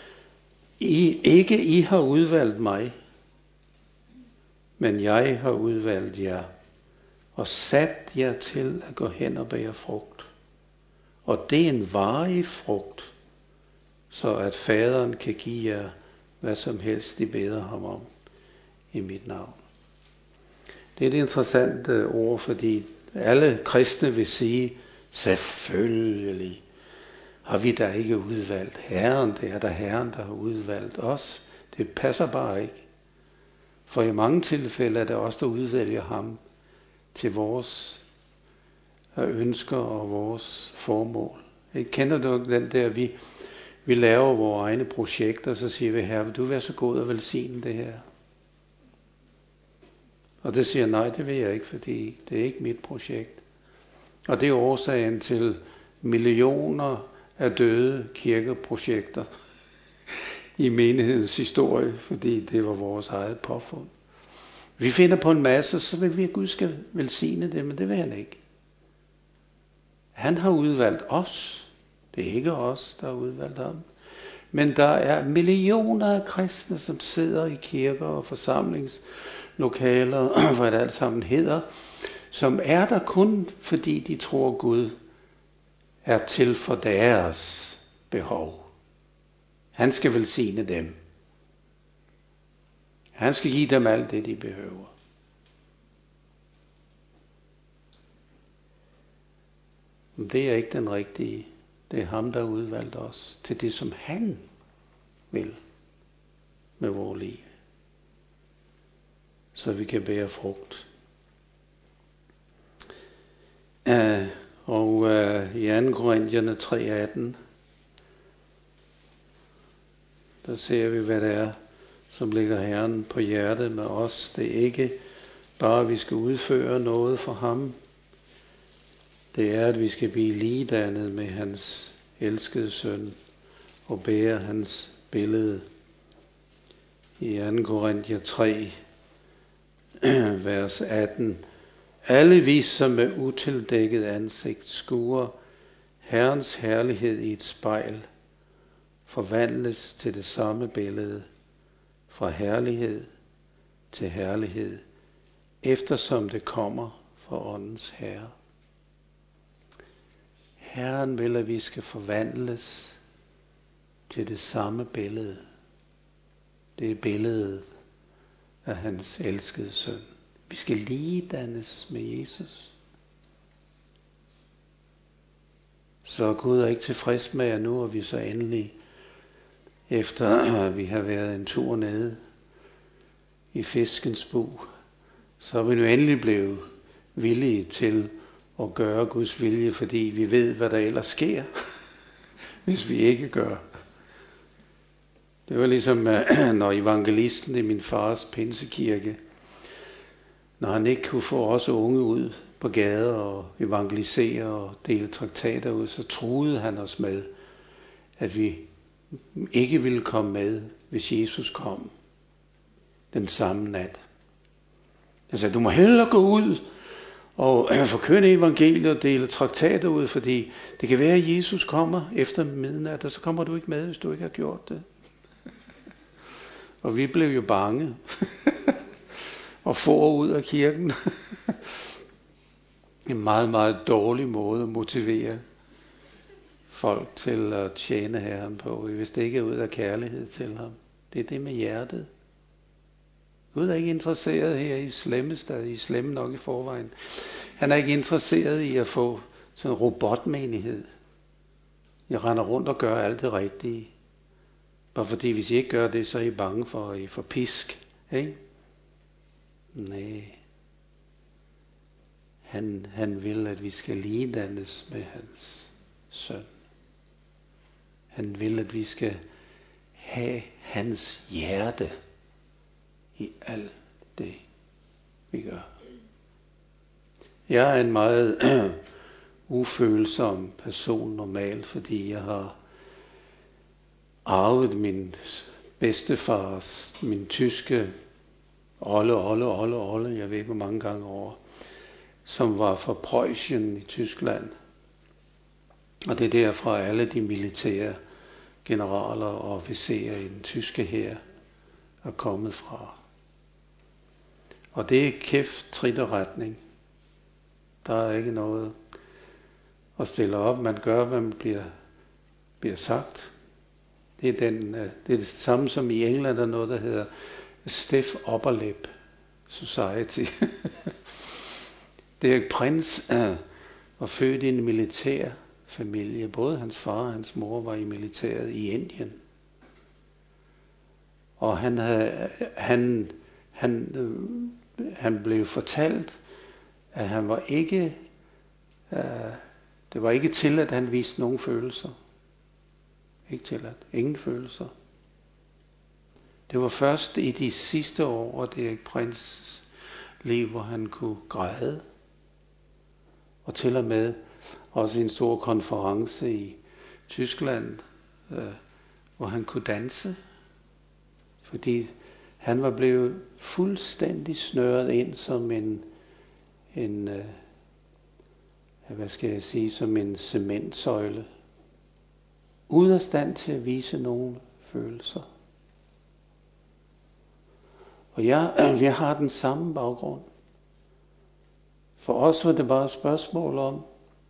I har udvalgt mig, men jeg har udvalgt jer og sat jer til at gå hen og bære frugt. Og det er en varig frugt, så at faderen kan give jer hvad som helst I beder ham om i mit navn. Det er et interessant ord, fordi alle kristne vil sige, selvfølgelig har vi da ikke udvalgt Herren. Det er da Herren, der har udvalgt os. Det passer bare ikke. For i mange tilfælde er det os, der udvælger ham til vores ønsker og vores formål. Jeg kender du den der, vi laver vores egne projekter, så siger vi, Herre, vil du være så god at velsigne det her? Og det siger nej, det vil jeg ikke, fordi det er ikke mit projekt. Og det er årsagen til millioner af døde kirkeprojekter i menighedens historie, fordi det var vores eget påfund. Vi finder på en masse, så vil vi, at Gud skal velsigne det, men det vil han ikke. Han har udvalgt os. Det er ikke os, der har udvalgt ham. Men der er millioner af kristne, som sidder i kirker og forsamlingslokaler, hvad det alt sammen hedder, som er der kun fordi de tror Gud er til for deres behov. Han skal velsigne dem. Han skal give dem alt det, de behøver. Men det er ikke den rigtige. Det er ham, der udvalgte os til det, som han vil med vores liv. Så vi kan bære frugt. Og i 2. Korintierne 3:18, der ser vi, hvad det er, som ligger Herren på hjertet med os. Det er ikke bare, at vi skal udføre noget for ham. Det er, at vi skal blive ligedannet med hans elskede søn og bære hans billede. I 2. Korinther 3, vers 18. Alle vi, som med utildækket ansigt skuer Herrens herlighed i et spejl, forvandles til det samme billede, fra herlighed til herlighed, eftersom det kommer fra åndens Herre. Herren vil, at vi skal forvandles til det samme billede. Det er billedet af hans elskede søn. Vi skal ligedannes med Jesus. Så Gud er ikke tilfreds med, at nu er vi så endelig, efter at vi har været en tur nede i fiskens bug, så er vi nu endelig blevet villige til at gøre Guds vilje, fordi vi ved, hvad der ellers sker, hvis vi ikke gør. Det var ligesom, når evangelisten i min fars pinsekirke, når han ikke kunne få os unge ud på gader og evangelisere og dele traktater ud, så truede han os med, at vi ikke ville komme med, hvis Jesus kom den samme nat. Han sagde, du må hellere gå ud og forkynde evangeliet og dele traktater ud, fordi det kan være, at Jesus kommer efter midnat, og så kommer du ikke med, hvis du ikke har gjort det. Og vi blev jo bange og for ud af kirken. En meget, meget dårlig måde at motivere folk til at tjene Herren på, hvis det ikke er ud af kærlighed til ham. Det er det med hjertet. Gud er ikke interesseret her i slemmestad, I slemme nok i forvejen. Han er ikke interesseret i at få sådan en robotmenighed. Jeg render rundt og gør alt det rigtige. Bare fordi hvis I ikke gør det, så er I bange for, at I får pisk. Ikke? Nej. Han vil, at vi skal ligedannes med hans søn. Han vil, at vi skal have hans hjerte i alt det, vi gør. Jeg er en meget ufølsom person normalt, fordi jeg har arvet min bedstefars, min tyske Olle, jeg ved ikke hvor mange gange over, som var fra Preussen i Tyskland. Og det er derfra alle de militære generaler og officerer i den tyske hær er kommet fra. Og det er kæft, trit og retning. Der er ikke noget at stille op. Man gør, hvad man bliver sagt. Det er det samme som i England er noget, der hedder Stiff Upper Lip Society. Det er prins var født i en militær familie. Både hans far og hans mor var i militæret i Indien. Og han blev fortalt, at han var ikke, det var ikke tilladt, at han viste nogen følelser. Ikke tilladt. Ingen følelser. Det var først i de sidste år af Erik Prins liv, hvor han kunne græde. Og til og med også i en stor konference i Tyskland, hvor han kunne danse. Fordi han var blevet fuldstændig snøret ind som som en cementsøjle. Ude af stand til at vise nogle følelser. Og jeg har den samme baggrund. For os var det bare et spørgsmål om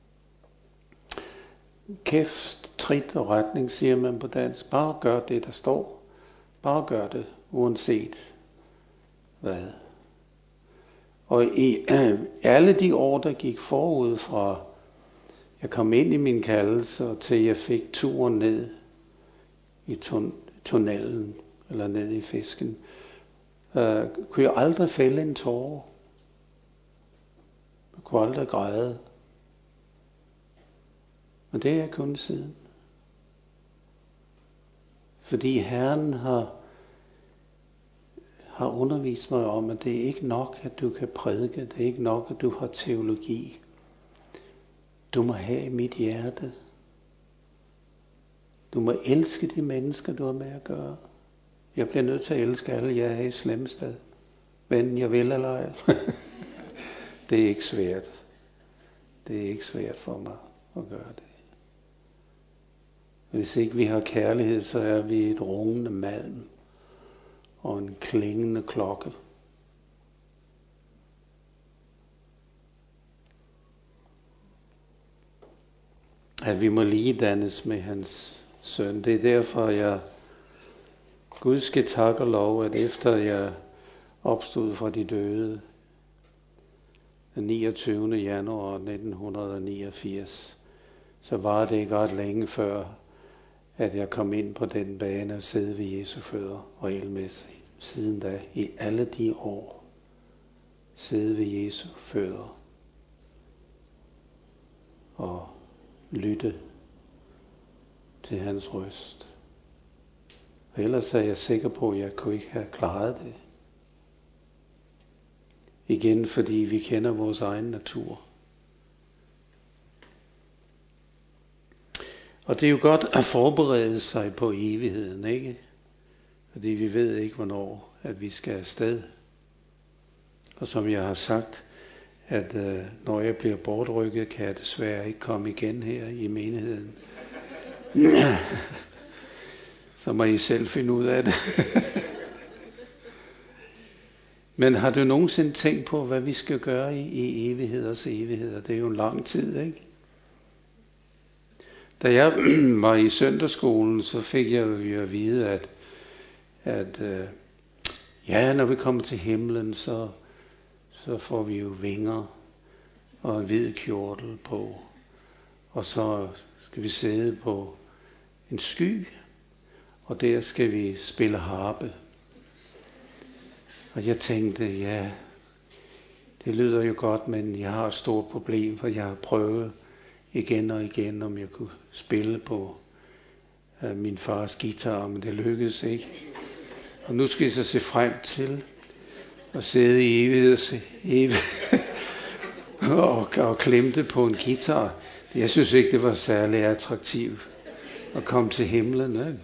kæft, trit og retning, siger man på dansk. Bare gør det, der står. Bare gør det, uanset hvad. Og i alle de år, der gik forud fra jeg kom ind i min kaldelse, og til jeg fik turen ned i tunnelen, eller ned i fisken, kunne jeg aldrig fælde en tåre. Jeg kunne aldrig græde. Og det er jeg kun siden. Fordi Herren har undervist mig om, at det er ikke nok, at du kan prædike. Det er ikke nok, at du har teologi. Du må have mit hjerte. Du må elske de mennesker, du har med at gøre. Jeg bliver nødt til at elske alle jer her i Slemsted. Men jeg vil eller ej. Det er ikke svært. Det er ikke svært for mig at gøre det. Hvis ikke vi har kærlighed, så er vi et rungende malm og en klingende klokke. At vi må ligedannes med hans søn. Det er derfor, Gud skal takke og lov, at efter jeg opstod fra de døde, den 29. januar 1989, så var det ikke ret længe før, at jeg kom ind på den bane og sidde ved Jesu fødder regelmæssigt. Siden da, i alle de år, sidde ved Jesu fødder og lytte til hans røst. Og ellers er jeg sikker på, at jeg kunne ikke have klaret det. Igen, fordi vi kender vores egen natur. Og det er jo godt at forberede sig på evigheden, ikke? Fordi vi ved ikke, hvornår at vi skal afsted. Og som jeg har sagt, at når jeg bliver bortrykket, kan jeg desværre ikke komme igen her i menigheden. Så må I selv finde ud af det. Men har du nogensinde tænkt på, hvad vi skal gøre i evigheders evigheder? Det er jo en lang tid, ikke? Da jeg var i søndagsskolen, så fik jeg jo at vide, at når vi kommer til himlen, så får vi jo vinger og en hvid kjortel på. Og så skal vi sidde på en sky, og der skal vi spille harpe. Og jeg tænkte, det lyder jo godt, men jeg har et stort problem, for jeg har prøvet igen og igen, om jeg kunne spille på min fars guitar, men det lykkedes ikke. Og nu skal jeg så se frem til at sidde i evighed og klemte på en guitar. Jeg synes ikke, det var særlig attraktivt at komme til himlen. Ikke?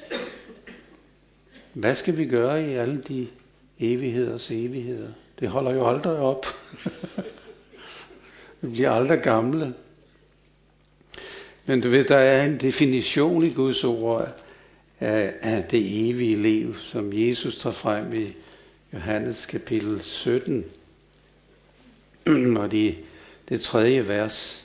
Hvad skal vi gøre i alle de evigheders evigheder? Det holder jo aldrig op. Vi bliver aldrig gamle. Men du ved, der er en definition i Guds ord af det evige liv, som Jesus tager frem i Johannes kapitel 17, og det 3. vers.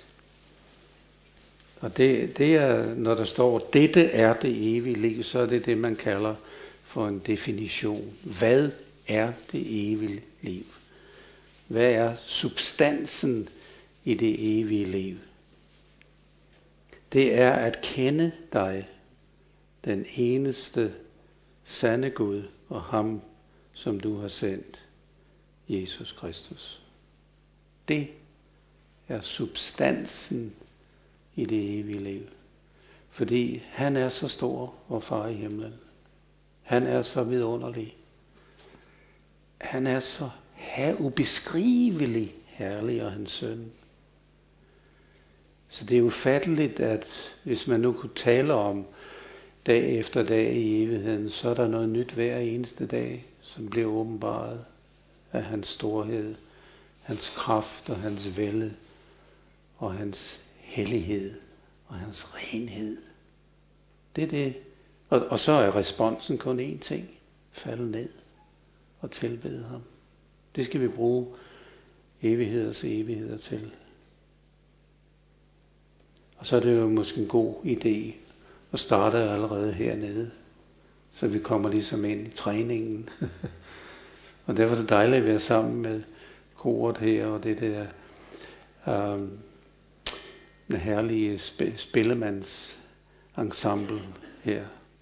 Og det er, når der står, dette er det evige liv, så er det man kalder for en definition. Hvad er det evige liv? Hvad er substansen i det evige liv? Det er at kende dig, den eneste sande Gud, og ham, som du har sendt, Jesus Kristus. Det er substansen i det evige liv. Fordi han er så stor, vor far i himlen. Han er så vidunderlig. Han er så ubeskrivelig herlig, og hans søn. Så det er ufatteligt, at hvis man nu kunne tale om dag efter dag i evigheden, så er der noget nyt hver eneste dag, som bliver åbenbaret af hans storhed, hans kraft og hans vælde og hans hellighed og hans renhed. Det er det. Og så er responsen kun én ting. Falde ned og tilbede ham. Det skal vi bruge evigheder til. Og så er det jo måske en god idé at starte allerede hernede, så vi kommer ligesom ind i træningen. Og derfor er det dejligt at være sammen med koret her, og det der den herlige spillemands ensemble her.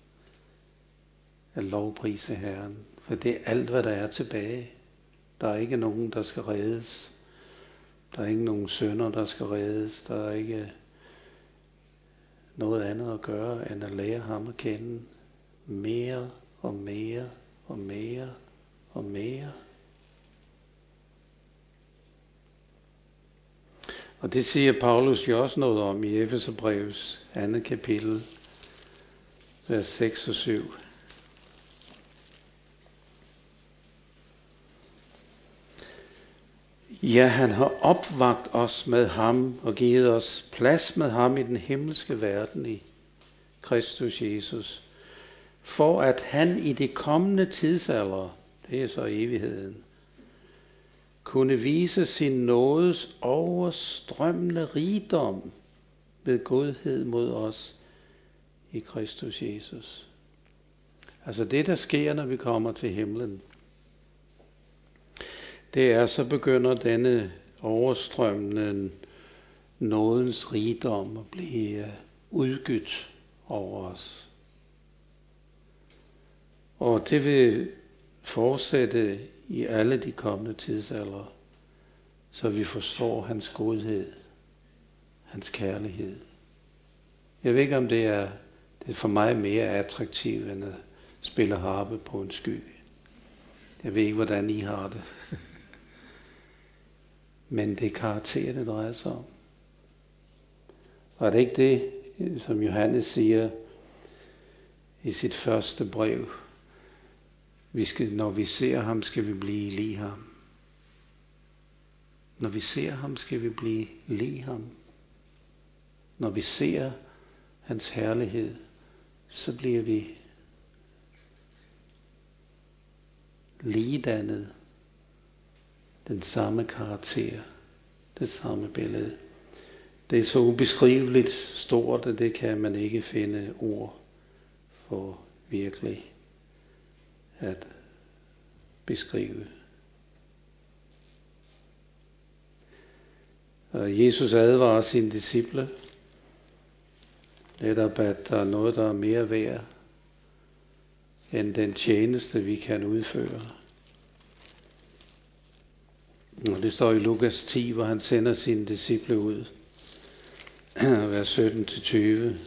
At lovprise Herren. For det er alt, hvad der er tilbage. Der er ikke nogen, der skal reddes. Der er ikke nogen synder, der skal reddes. Der er ikke noget andet at gøre, end at lære ham at kende mere og mere og mere og mere. Og det siger Paulus jo også noget om i Efeserbrevets 2. kapitel, vers 6 og 7. Ja, han har opvagt os med ham og givet os plads med ham i den himmelske verden i Kristus Jesus, for at han i det kommende tidsalder, det er så evigheden, kunne vise sin nådes overstrømmende rigdom ved godhed mod os i Kristus Jesus. Altså det, der sker, når vi kommer til himlen, det er, så begynder denne overstrømmende nådens rigdom at blive udgydt over os. Og det vil fortsætte i alle de kommende tidsalder, så vi forstår hans godhed, hans kærlighed. Jeg ved ikke, om det er for mig mere attraktivt, end at spille harpe på en sky. Jeg ved ikke, hvordan I har det. Men det er karakter, det drejer sig om. Og er det ikke det, som Johannes siger i sit første brev? Når vi ser ham, skal vi blive lig ham. Når vi ser ham, skal vi blive lig ham. Når vi ser hans herlighed, så bliver vi ligedannet. Den samme karakter, det samme billede. Det er så ubeskriveligt stort, at det kan man ikke finde ord for virkelig at beskrive. Og Jesus advarer sine disciple, netop at der er noget, der er mere værd end den tjeneste, vi kan udføre. Og det står i Lukas 10, hvor han sender sine disciple ud, vers 17-20.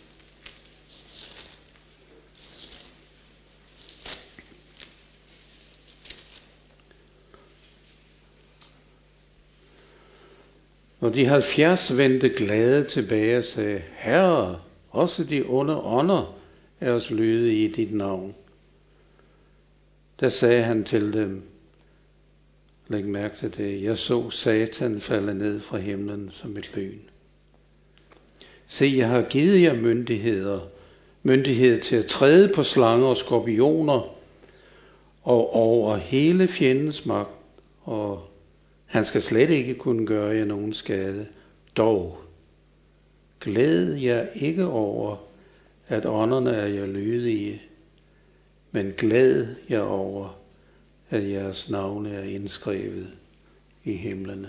Og de 70 vendte glade tilbage og sagde, Herre, også de onde ånder er os lydige i dit navn. Der sagde han til dem, læg mærke til det, jeg så Satan falde ned fra himlen som et lyn. Se, jeg har givet jer myndighed til at træde på slanger og skorpioner og over hele fjendens magt, og han skal slet ikke kunne gøre jer nogen skade. Dog, glæd jer ikke over, at ånderne er jer lydige, men glæd jer over, at jeres navne er indskrevet i himlene.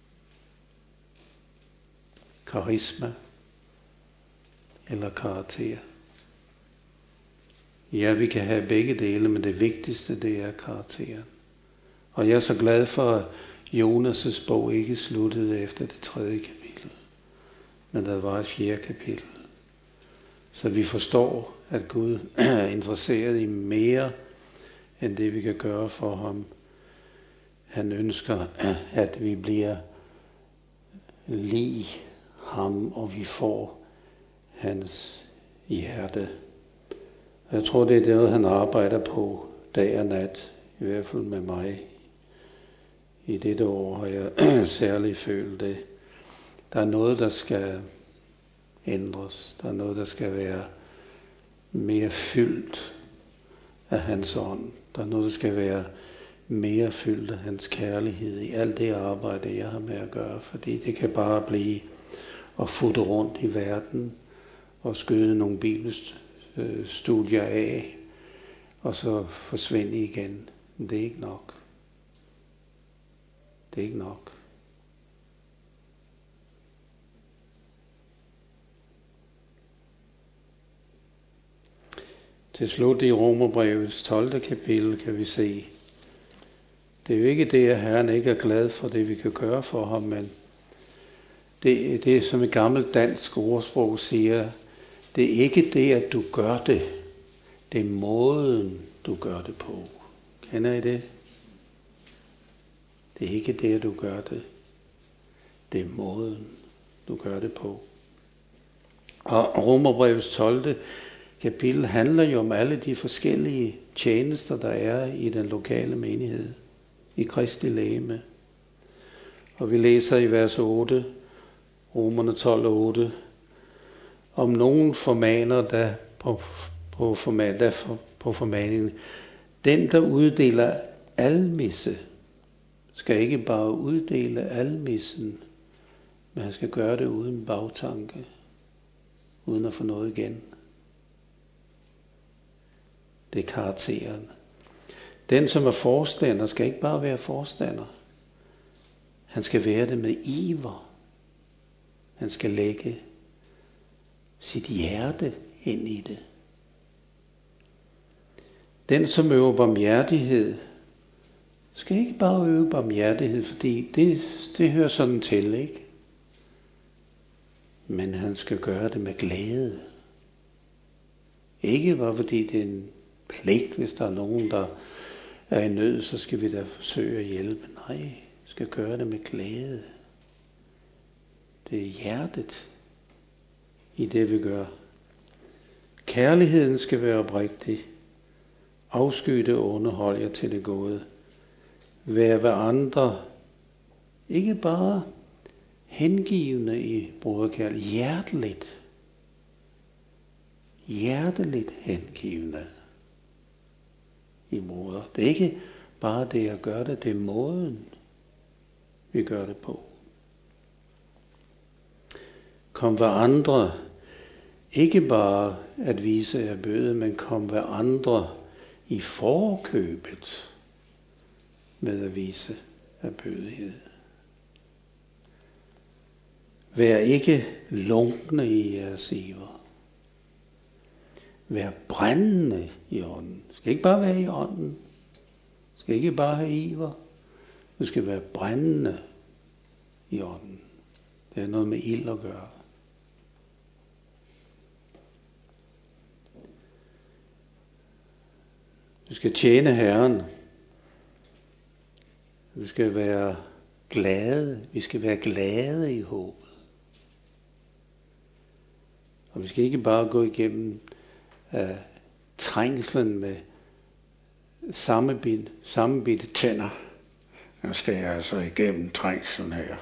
Karisma eller karakter. Ja, vi kan have begge dele, men det vigtigste, det er karakteren. Og jeg er så glad for, at Jonas' bog ikke sluttede efter det 3. kapitel, men der var et 4. kapitel. Så vi forstår, at Gud er interesseret i mere, end det vi kan gøre for ham. Han ønsker, at vi bliver lig ham, og vi får hans hjerte. Jeg tror, det er det, han arbejder på dag og nat, i hvert fald med mig. I dette år har jeg særligt følt det. Der er noget, der skal ændres. Der er noget, der skal være mere fyldt af hans ånd. Der er noget, der skal være mere fyldt af hans kærlighed i alt det arbejde, jeg har med at gøre. Fordi det kan bare blive at futte rundt i verden og skyde nogle bibelstudier af, og så forsvinde igen. Men det er ikke nok. Det er ikke nok. Til slut i Romerbrevets 12. kapitel kan vi se, det er jo ikke det, at Herren ikke er glad for det, vi kan gøre for ham, men det er som et gammelt dansk ordsprog siger, det er ikke det, at du gør det, det er måden, du gør det på. Kender I det? Det er ikke det, at du gør det, det er måden, du gør det på. Og Romerbrevets 12. kapitel handler jo om alle de forskellige tjenester, der er i den lokale menighed, i Kristi legeme. Og vi læser i vers 8, Romerne 12:8, om nogen formaner der på formaningen. Den, der uddeler almisse, skal ikke bare uddele almissen, men han skal gøre det uden bagtanke, uden at få noget igen. Det er karakteren. Den, som er forstander, skal ikke bare være forstander. Han skal være det med iver. Han skal lægge sit hjerte ind i det. Den, som øver barmhjertighed, skal ikke bare øve barmhjertighed, fordi det hører sådan til, ikke? Men han skal gøre det med glæde. Ikke bare fordi det er en pligt, hvis der er nogen, der er i nød, så skal vi da forsøge at hjælpe. Nej, skal gøre det med glæde. Det er hjertet i det, vi gør. Kærligheden skal være oprigtig. Afsky det onde, hold jer til det gode. Vær ved andre. Ikke bare hengivende i broderkærlighed. Hjerteligt hengivende i broder. Det er ikke bare det at gøre det, det er måden, vi gør det på. Kom hver andre, ikke bare at vise af bøde, men kom hver andre i forkøbet med at vise af bødighed. Vær ikke lunkne i jeres iver. Vær brændende i ånden. Det skal ikke bare være i ånden. Det skal ikke bare have iver. Det skal være brændende i ånden. Det er noget med ild at gøre. Du skal tjene Herren. Du skal være glade. Vi skal være glade i håbet. Og vi skal ikke bare gå igennem trængslen med sammenbidte tænder. Nu skal jeg altså igennem trængslen her.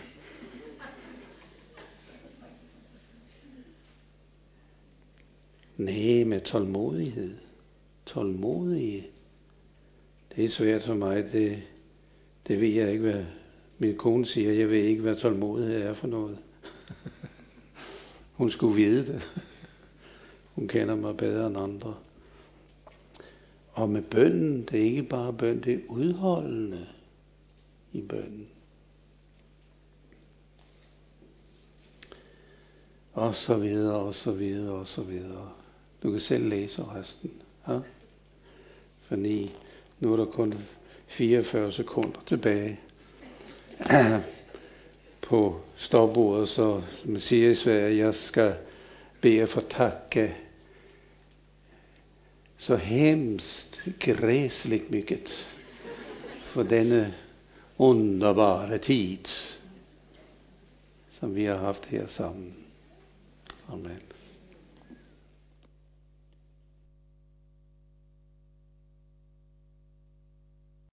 Nej, med tålmodighed. Tålmodige. Det er svært for mig. Det ved jeg ikke, hvad min kone siger. Jeg ved ikke, hvad tålmodighed er for noget. Hun skulle vide det. Hun kender mig bedre end andre. Og med bønnen, det er ikke bare bøn, det er udholdende i bønnen. Og så videre, og så videre, og så videre. Du kan selv læse resten. Ja? Fordi nu er der kun 44 sekunder tilbage på stopordet, så man siger i Sverige, jeg skal bede at få takke så hemskt gräsligt mycket för denne underbara tid som vi har haft her sammen. Amen.